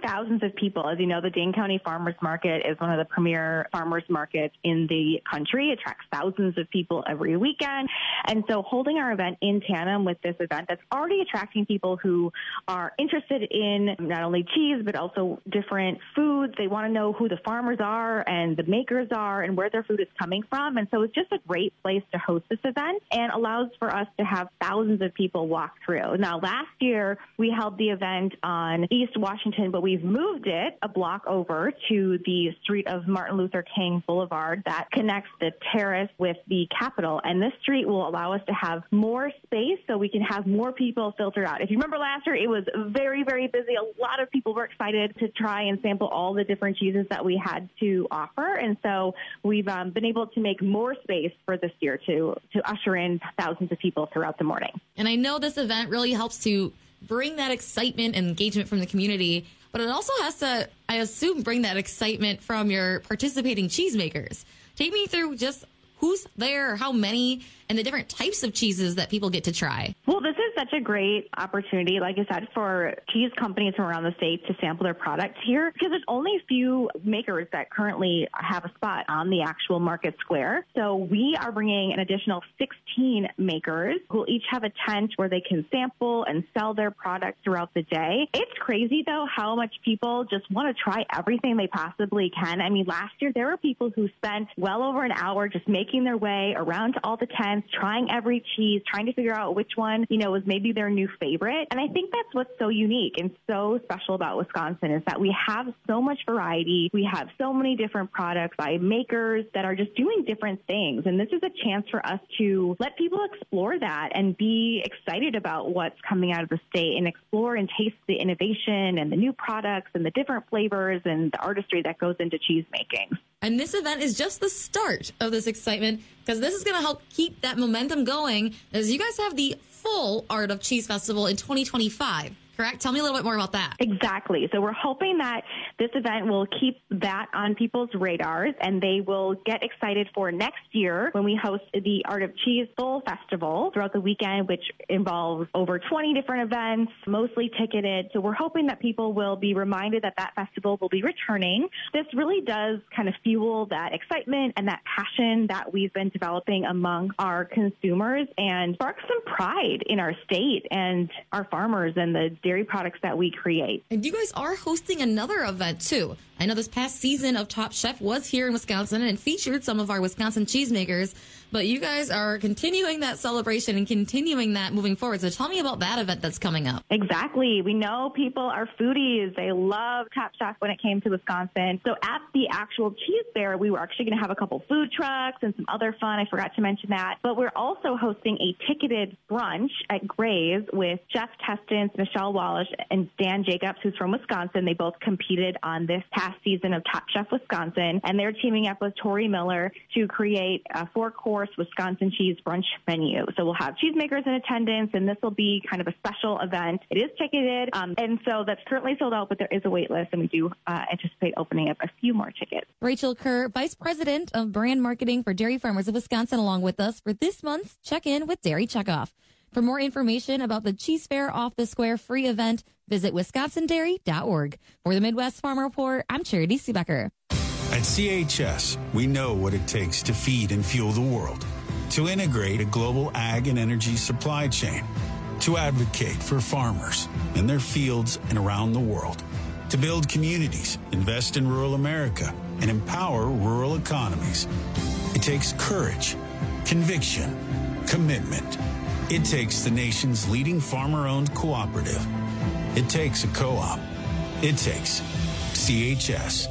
thousands of people. As you know, the Dane County Farmers Market is one of the premier farmers markets in the country. It attracts thousands of people every weekend. And so holding our event in tandem with this event that's already attracting people who are interested in not only cheese, but also different foods. They want to know who the farmers are and the makers are and where their food is coming from. And so it's just a great place to host this event and allows for us to have thousands of people walk through. Now, last year, we held the event on East Washington, but we've moved it a block over to the street of Martin Luther King Boulevard that connects the terrace with the Capitol. And this street will allow us to have more space so we can have more people filter out. If you remember last year, it was very, very busy. A lot of people were excited to try and sample all the different cheeses that we had to offer. And so we've been able to make more space for this year to usher in thousands of people throughout the morning. And I know this event really helps to bring that excitement and engagement from the community, but it also has to, I assume, bring that excitement from your participating cheesemakers. Take me through just who's there, how many, and the different types of cheeses that people get to try. Well, this is such a great opportunity, like I said, for cheese companies from around the state to sample their products here, because there's only a few makers that currently have a spot on the actual market square. So we are bringing an additional 16 makers who will each have a tent where they can sample and sell their products throughout the day. It's crazy, though, how much people just want to try everything they possibly can. I mean, last year there were people who spent well over an hour just making their way around to all the tents, trying every cheese, trying to figure out which one, was maybe their new favorite. And I think that's what's so unique and so special about Wisconsin is that we have so much variety. We have so many different products by makers that are just doing different things. And this is a chance for us to let people explore that and be excited about what's coming out of the state and explore and taste the innovation and the new products and the different flavors and the artistry that goes into cheese making. And this event is just the start of this excitement because this is going to help keep that momentum going as you guys have the full Art of Cheese Festival in 2025. Correct? Tell me a little bit more about that. Exactly. So we're hoping that this event will keep that on people's radars and they will get excited for next year when we host the Art of Cheese Full Festival throughout the weekend, which involves over 20 different events, mostly ticketed. So we're hoping that people will be reminded that that festival will be returning. This really does kind of fuel that excitement and that passion that we've been developing among our consumers and spark some pride in our state and our farmers and the dairy products that we create. And you guys are hosting another event too. I know this past season of Top Chef was here in Wisconsin and featured some of our Wisconsin cheesemakers, but you guys are continuing that celebration and continuing that moving forward. So tell me about that event that's coming up. Exactly. We know people are foodies. They love Top Chef when it came to Wisconsin. So at the actual cheese fair, we were actually going to have a couple food trucks and some other fun. I forgot to mention that. But we're also hosting a ticketed brunch at Gray's with Jeff Testance, Michelle Walsh, and Dan Jacobs, who's from Wisconsin. They both competed on this past season of Top Chef Wisconsin, and they're teaming up with Tori Miller to create a 4-course Wisconsin cheese brunch menu. So we'll have cheesemakers in attendance, and this will be kind of a special event. It is ticketed, and so that's currently sold out, but there is a wait list, and we do anticipate opening up a few more tickets. Rachel Kerr, Vice President of Brand Marketing for Dairy Farmers of Wisconsin, along with us for this month's Check-In with Dairy Checkoff. For more information about the Cheese Fair Off the Square free event, visit wisconsindairy.org. For the Midwest Farm Report, I'm Charity Seebecker. At CHS, we know what it takes to feed and fuel the world, to integrate a global ag and energy supply chain, to advocate for farmers in their fields and around the world, to build communities, invest in rural America, and empower rural economies. It takes courage, conviction, commitment. It takes the nation's leading farmer-owned cooperative. It takes a co-op. It takes CHS.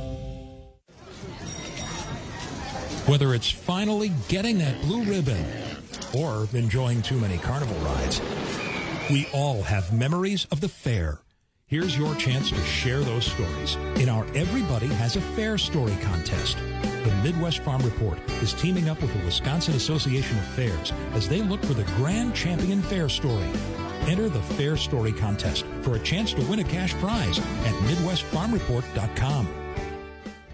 Whether it's finally getting that blue ribbon or enjoying too many carnival rides, we all have memories of the fair. Here's your chance to share those stories in our Everybody Has a Fair Story contest. The Midwest Farm Report is teaming up with the Wisconsin Association of Fairs as they look for the Grand Champion Fair Story. Enter the Fair Story contest for a chance to win a cash prize at MidwestFarmReport.com.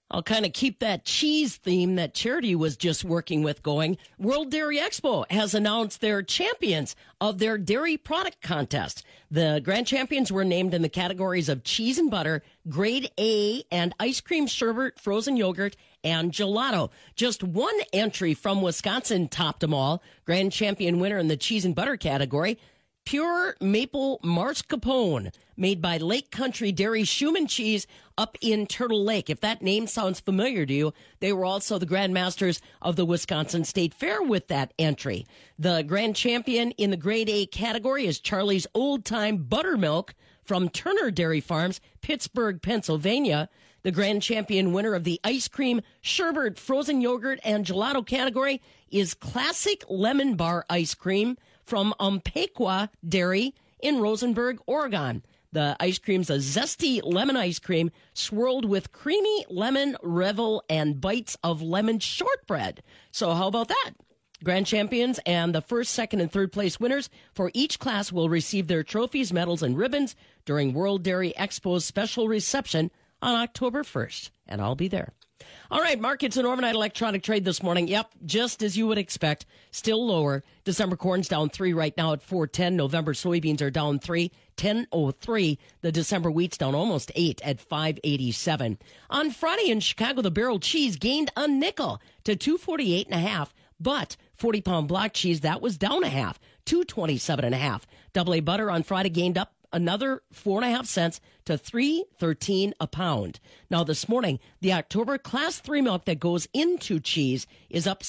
I'll kind of keep that cheese theme that Charity was just working with going. World Dairy Expo has announced their champions of their dairy product contest. The grand champions were named in the categories of cheese and butter, grade A, and ice cream, sherbet, frozen yogurt, and gelato. Just one entry from Wisconsin topped them all. Grand champion winner in the cheese and butter category, Pure Maple Mascarpone, made by Lake Country Dairy Schumann Cheese up in Turtle Lake. If that name sounds familiar to you, they were also the Grandmasters of the Wisconsin State Fair with that entry. The grand champion in the grade A category is Charlie's Old Time Buttermilk from Turner Dairy Farms, Pittsburgh, Pennsylvania. The grand champion winner of the ice cream, sherbet, frozen yogurt, and gelato category is Classic Lemon Bar Ice Cream from Umpqua Dairy in Rosenberg, Oregon. The ice cream's a zesty lemon ice cream swirled with creamy lemon revel and bites of lemon shortbread. So how about that? Grand champions and the first, second, and third place winners for each class will receive their trophies, medals, and ribbons during World Dairy Expo's special reception on October 1st, and I'll be there. All right, markets and overnight electronic trade this morning. Yep, just as you would expect, still lower. December corn's down 3 right now at 4.10. November soybeans are down 3, 10.03. The December wheat's down almost 8 at 5.87. On Friday in Chicago, the barrel cheese gained a nickel to 248.5, but 40-pound block cheese, that was down a half, 227.5. Double A butter on Friday gained up another 4.5 cents to $3.13 a pound. Now this morning, the October Class 3 milk that goes into cheese is up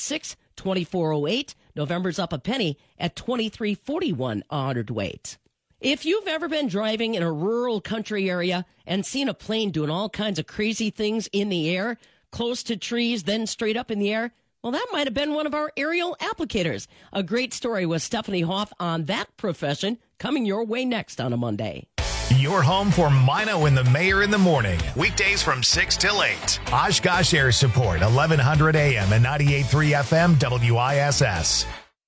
6.2408. November's up a penny at 23.41 a hundredweight. If you've ever been driving in a rural country area and seen a plane doing all kinds of crazy things in the air, close to trees, then straight up in the air, well, that might have been one of our aerial applicators. A great story with Stephanie Hoff on that profession coming your way next on a Monday. Your home for Mino and the Mayor in the morning. Weekdays from 6 till 8. Oshkosh Air Support, 1100 AM and 98.3 FM WISS.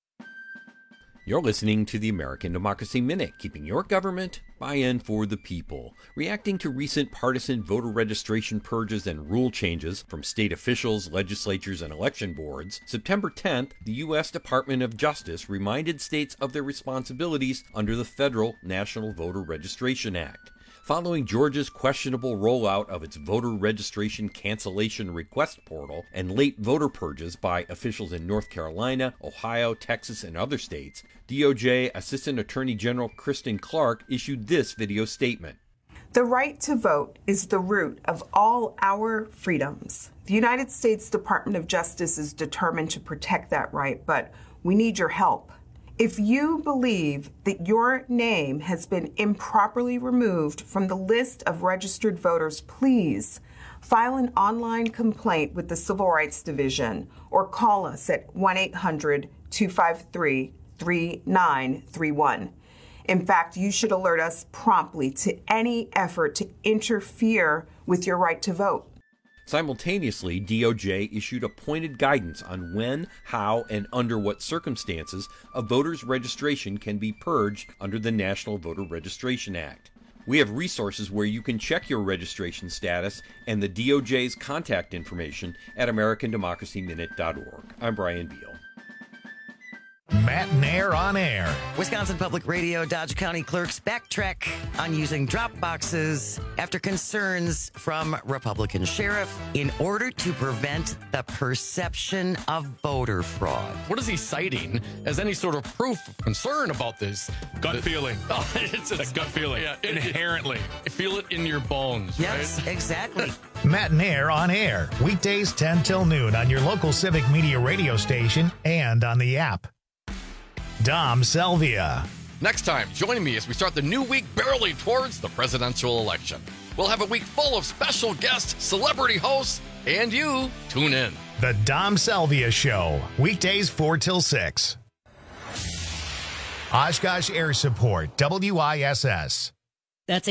You're listening to the American Democracy Minute, keeping your government by and for the people. Reacting to recent partisan voter registration purges and rule changes from state officials, legislatures, and election boards, September 10th, the U.S. Department of Justice reminded states of their responsibilities under the Federal National Voter Registration Act. Following Georgia's questionable rollout of its voter registration cancellation request portal and late voter purges by officials in North Carolina, Ohio, Texas, and other states, DOJ Assistant Attorney General Kristen Clark issued this video statement. The right to vote is the root of all our freedoms. The United States Department of Justice is determined to protect that right, but we need your help. If you believe that your name has been improperly removed from the list of registered voters, please file an online complaint with the Civil Rights Division or call us at 1-800-253-3931. In fact, you should alert us promptly to any effort to interfere with your right to vote. Simultaneously, DOJ issued a pointed guidance on when, how, and under what circumstances a voter's registration can be purged under the National Voter Registration Act. We have resources where you can check your registration status and the DOJ's contact information at AmericanDemocracyMinute.org. I'm Brian Beal. Matt Nair on air. Wisconsin Public Radio Dodge County clerks backtrack on using drop boxes after concerns from Republican sheriff in order to prevent the perception of voter fraud. What is he citing as any sort of proof of concern about this? Gut feeling. Oh, it's a gut feeling. Yeah, inherently. Feel it in your bones, yes, right? Exactly. Matt Nair on air. Weekdays 10 till noon on your local Civic Media radio station and on the app. Dom Selvia. Next time, join me as we start the new week barreling towards the presidential election. We'll have a week full of special guests, celebrity hosts, and you. Tune in. The Dom Selvia Show. Weekdays 4 till 6. Oshkosh Air Support, WISS. That's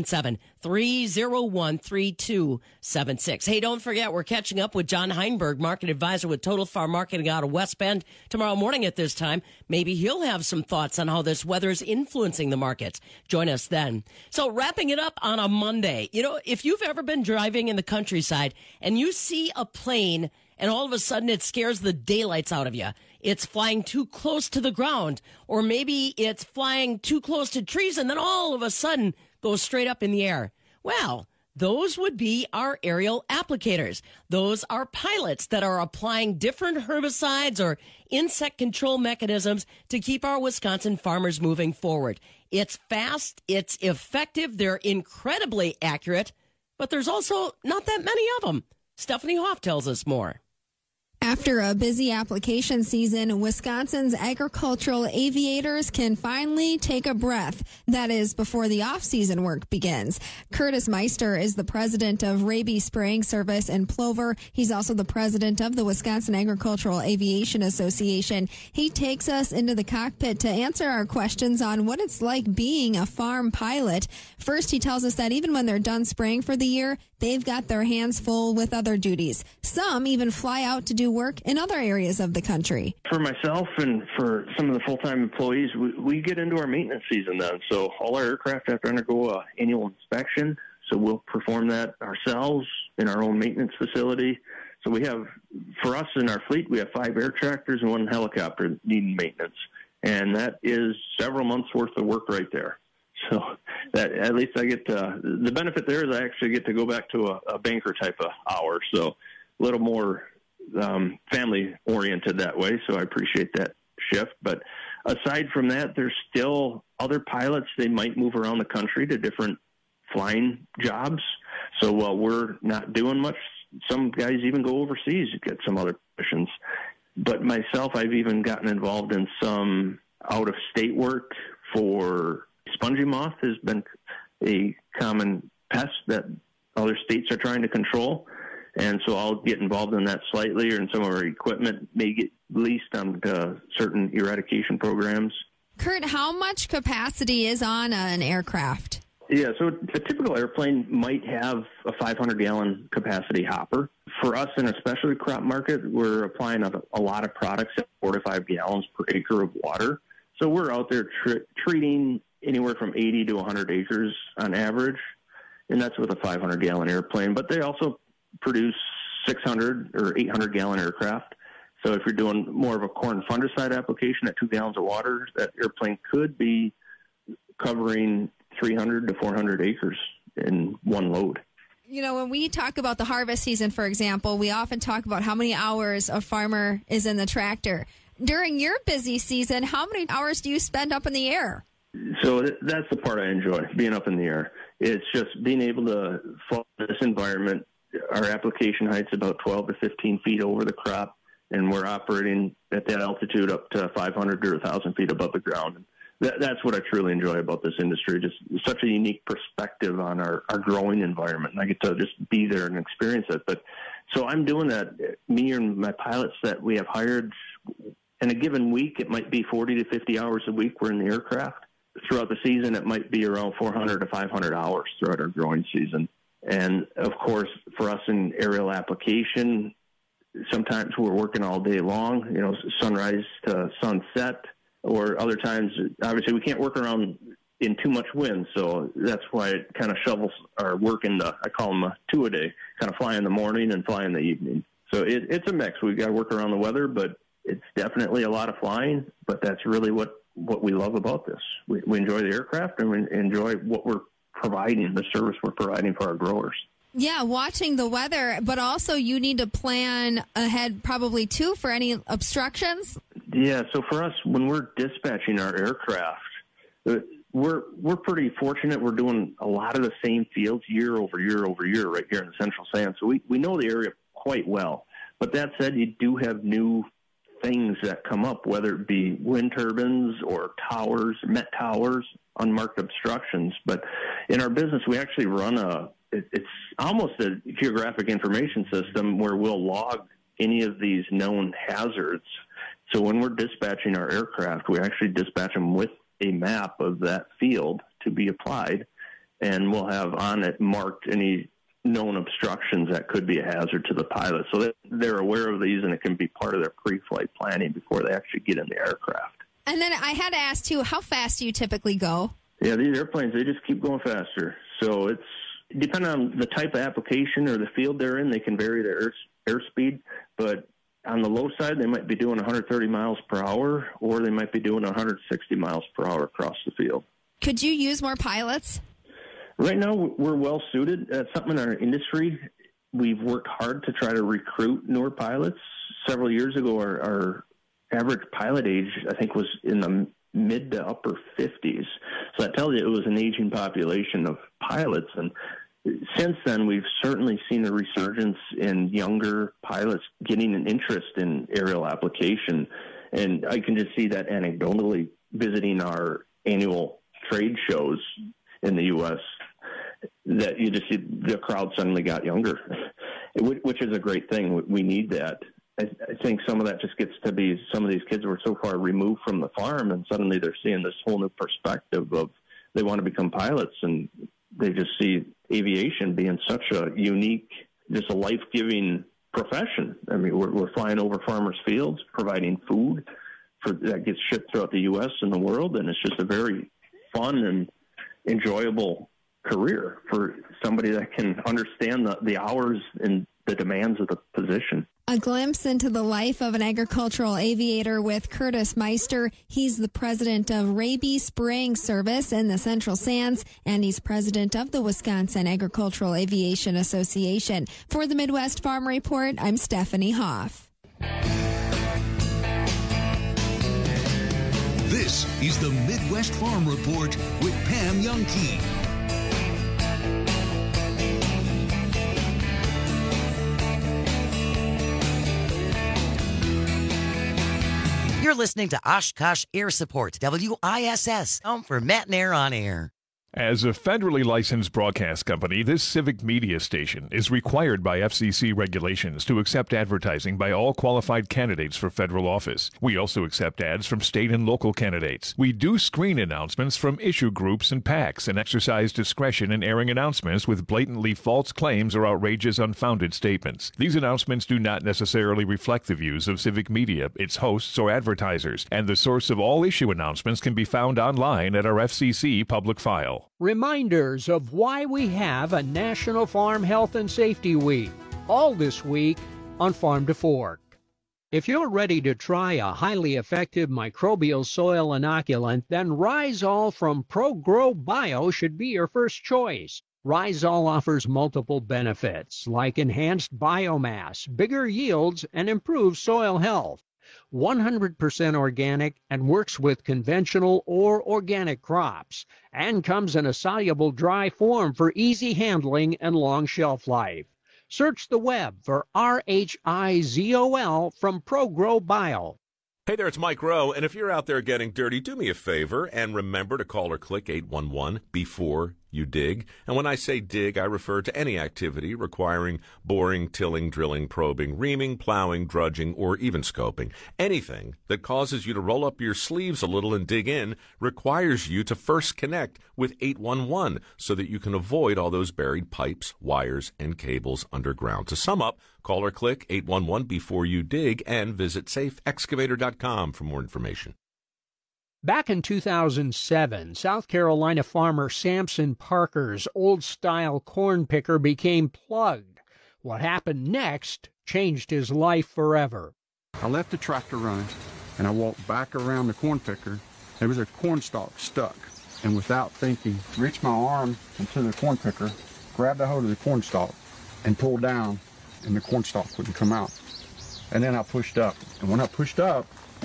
877-301-3276. Hey, don't forget, we're catching up with John Heinberg, market advisor with Total Farm Marketing out of West Bend, tomorrow morning at this time. Maybe he'll have some thoughts on how this weather is influencing the markets. Join us then. So wrapping it up on a Monday, if you've ever been driving in the countryside and you see a plane and all of a sudden it scares the daylights out of you. It's flying too close to the ground, or maybe it's flying too close to trees and then all of a sudden goes straight up in the air. Well, those would be our aerial applicators. Those are pilots that are applying different herbicides or insect control mechanisms to keep our Wisconsin farmers moving forward. It's fast, it's effective, they're incredibly accurate, but there's also not that many of them. Stephanie Hoff tells us more. After a busy application season, Wisconsin's agricultural aviators can finally take a breath. That is, before the off-season work begins. Curtis Meister is the president of Rabies Spraying Service in Plover. He's also the president of the Wisconsin Agricultural Aviation Association. He takes us into the cockpit to answer our questions on what it's like being a farm pilot. First, he tells us that even when they're done spraying for the year, they've got their hands full with other duties. Some even fly out to do work in other areas of the country. For myself and for some of the full-time employees, we get into our maintenance season then. So all our aircraft have to undergo an annual inspection. So we'll perform that ourselves in our own maintenance facility. So we have, for us in our fleet, we have 5 air tractors and 1 helicopter needing maintenance. And that is several months worth of work right there. So that at least I get the benefit there is I actually get to go back to a banker type of hour. So a little more family oriented that way. So I appreciate that shift. But aside from that, there's still other pilots. They might move around the country to different flying jobs. So while we're not doing much, some guys even go overseas to get some other positions. But myself, I've even gotten involved in some out of state work for spongy moth has been a common pest that other states are trying to control. And so I'll get involved in that slightly, and some of our equipment may get leased on certain eradication programs. Kurt, how much capacity is on an aircraft? Yeah, so a typical airplane might have a 500-gallon capacity hopper. For us in a specialty crop market, we're applying a lot of products at 4 to 5 gallons per acre of water. So we're out there treating anywhere from 80 to 100 acres on average, and that's with a 500-gallon airplane. But they also produce 600 or 800-gallon aircraft. So if you're doing more of a corn fungicide application at 2 gallons of water, that airplane could be covering 300 to 400 acres in one load. When we talk about the harvest season, for example, we often talk about how many hours a farmer is in the tractor. During your busy season, how many hours do you spend up in the air? So that's the part I enjoy, being up in the air. It's just being able to follow this environment. Our application height's about 12 to 15 feet over the crop, and we're operating at that altitude up to 500 or 1,000 feet above the ground. That's what I truly enjoy about this industry, just such a unique perspective on our growing environment. And I get to just be there and experience it. But so I'm doing that. Me and my pilots that we have hired, in a given week, it might be 40 to 50 hours a week we're in the aircraft. Throughout the season, it might be around 400 to 500 hours throughout our growing season. And, of course, for us in aerial application, sometimes we're working all day long, sunrise to sunset, or other times, obviously, we can't work around in too much wind. So that's why it kind of shovels our work into, I call them a 2-a-day, kind of fly in the morning and fly in the evening. So it's a mix. We've got to work around the weather, but it's definitely a lot of flying. But that's really what we love about this. We enjoy the aircraft, and we enjoy what we're providing, the service we're providing for our growers. Yeah, watching the weather, but also you need to plan ahead probably, too, for any obstructions. Yeah, so for us, when we're dispatching our aircraft, we're pretty fortunate. We're doing a lot of the same fields year over year over year right here in the Central Sand. So we know the area quite well. But that said, you do have new things that come up, whether it be wind turbines or towers, met towers, unmarked obstructions. But in our business, we actually run it's almost a geographic information system where we'll log any of these known hazards. So when we're dispatching our aircraft, we actually dispatch them with a map of that field to be applied. and we'll have on it marked any known obstructions that could be a hazard to the pilot. So that they're aware of these, and it can be part of their pre-flight planning before they actually get in the aircraft. And then I had to ask, too, how fast do you typically go? Yeah, these airplanes, they just keep going faster. So it's depending on the type of application or the field they're in, they can vary their airspeed. But on the low side, they might be doing 130 miles per hour, or they might be doing 160 miles per hour across the field. Could you use more pilots? Right now, we're well suited. Something in our industry, we've worked hard to try to recruit newer pilots. Several years ago, our average pilot age, I think, was in the mid to upper 50s. So that tells you it was an aging population of pilots. And since then, we've certainly seen a resurgence in younger pilots getting an interest in aerial application. And I can just see that anecdotally visiting our annual trade shows in the U.S., that you just see the crowd suddenly got younger, which is a great thing. We need that. I think some of that just gets to be some of these kids were so far removed from the farm, and suddenly they're seeing this whole new perspective of they want to become pilots, and they just see aviation being such a unique, just a life-giving profession. I mean, we're flying over farmers' fields, providing food that gets shipped throughout the U.S. and the world, and it's just a very fun and enjoyable career for somebody that can understand the hours and the demands of the position. A glimpse into the life of an agricultural aviator with Curtis Meister. He's the president of Rabies Spraying Service in the Central Sands, and he's president of the Wisconsin Agricultural Aviation Association. For the Midwest Farm Report, I'm Stephanie Hoff. This is the Midwest Farm Report with Pam Youngkey. You're listening to Oshkosh Air Support, WISS, home for Matt and Air on Air. As a federally licensed broadcast company, this civic media station is required by FCC regulations to accept advertising by all qualified candidates for federal office. We also accept ads from state and local candidates. We do screen announcements from issue groups and PACs and exercise discretion in airing announcements with blatantly false claims or outrageous, unfounded statements. These announcements do not necessarily reflect the views of civic media, its hosts, or advertisers, and the source of all issue announcements can be found online at our FCC public file. Reminders of why we have a National Farm Health and Safety Week, all this week on Farm to Fork. If you're ready to try a highly effective microbial soil inoculant, then Rhizol from ProGrow Bio should be your first choice. Rhizol offers multiple benefits like enhanced biomass, bigger yields, and improved soil health. 100% organic and works with conventional or organic crops, and comes in a soluble dry form for easy handling and long shelf life. Search the web for RHIZOL from ProGrow Bio. Hey there, it's Mike Rowe, and if you're out there getting dirty, do me a favor and remember to call or click 811 before you dig. And when I say dig, I refer to any activity requiring boring, tilling, drilling, probing, reaming, plowing, drudging, or even scoping. Anything that causes you to roll up your sleeves a little and dig in requires you to first connect with 811 so that you can avoid all those buried pipes, wires, and cables underground. To sum up, call or click 811 before you dig and visit safeexcavator.com for more information. Back in 2007, South Carolina farmer Samson Parker's old-style corn picker became plugged. What happened next changed his life forever. I left the tractor running, and I walked back around the corn picker. There was a corn stalk stuck, and without thinking, reached my arm into the corn picker, grabbed a hold of the corn stalk, and pulled down, and the corn stalk wouldn't come out. And then I pushed up, and when I pushed up,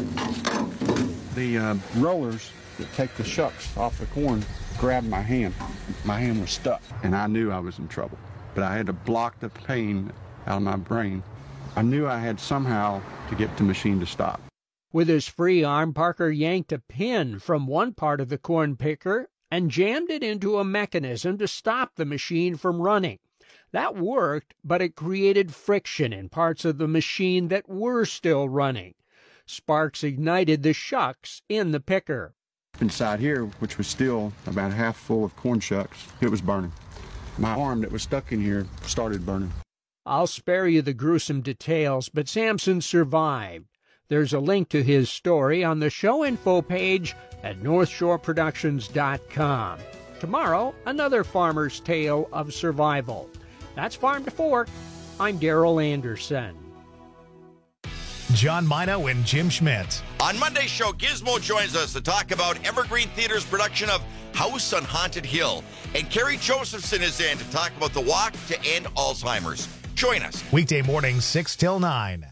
the rollers that take the shucks off the corn grabbed my hand. My hand was stuck, and I knew I was in trouble. But I had to block the pain out of my brain. I knew I had somehow to get the machine to stop. With his free arm, Parker yanked a pin from one part of the corn picker and jammed it into a mechanism to stop the machine from running. That worked, but it created friction in parts of the machine that were still running. Sparks ignited the shucks in the picker. Inside here, which was still about half full of corn shucks, it was burning. My arm that was stuck in here started burning. I'll spare you the gruesome details, but Samson survived. There's a link to his story on the show info page at NorthshoreProductions.com. Tomorrow, another farmer's tale of survival. That's Farm to Fork. I'm Darrell Anderson. John Mino and Jim Schmidt. On Monday's show, Gizmo joins us to talk about Evergreen Theater's production of House on Haunted Hill. And Carrie Josephson is in to talk about the walk to end Alzheimer's. Join us. Weekday mornings, 6 till 9.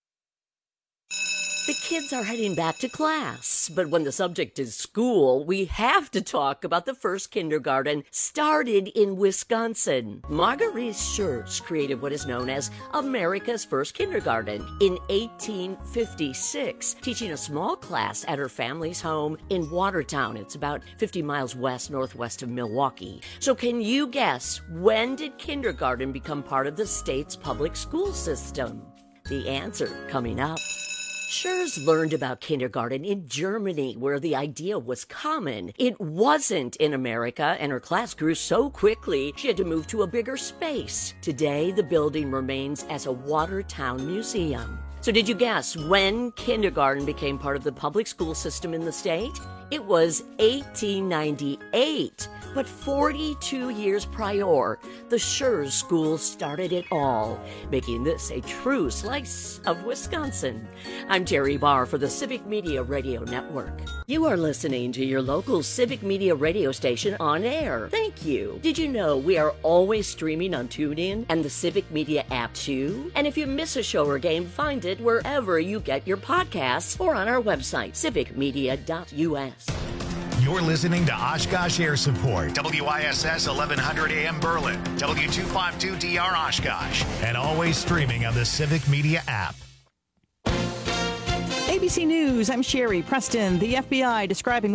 The kids are heading back to class, but when the subject is school, we have to talk about the first kindergarten started in Wisconsin. Marguerite Schurz created what is known as America's first kindergarten in 1856, teaching a small class at her family's home in Watertown. It's about 50 miles northwest of Milwaukee. So can you guess, when did kindergarten become part of the state's public school system? The answer coming up. Schurz learned about kindergarten in Germany, where the idea was common. It wasn't in America, and her class grew so quickly she had to move to a bigger space. Today, the building remains as a Watertown museum. So did you guess when kindergarten became part of the public school system in the state? It was 1898. But 42 years prior, the Schurz School started it all, making this a true slice of Wisconsin. I'm Terry Barr for the Civic Media Radio Network. You are listening to your local Civic Media radio station on air. Thank you. Did you know we are always streaming on TuneIn and the Civic Media app too? And if you miss a show or game, find it wherever you get your podcasts or on our website, civicmedia.us. You're listening to Oshkosh Air Support, WISS 1100 AM Berlin, W252DR Oshkosh, and always streaming on the Civic Media app. ABC News, I'm Sherry Preston. The FBI describing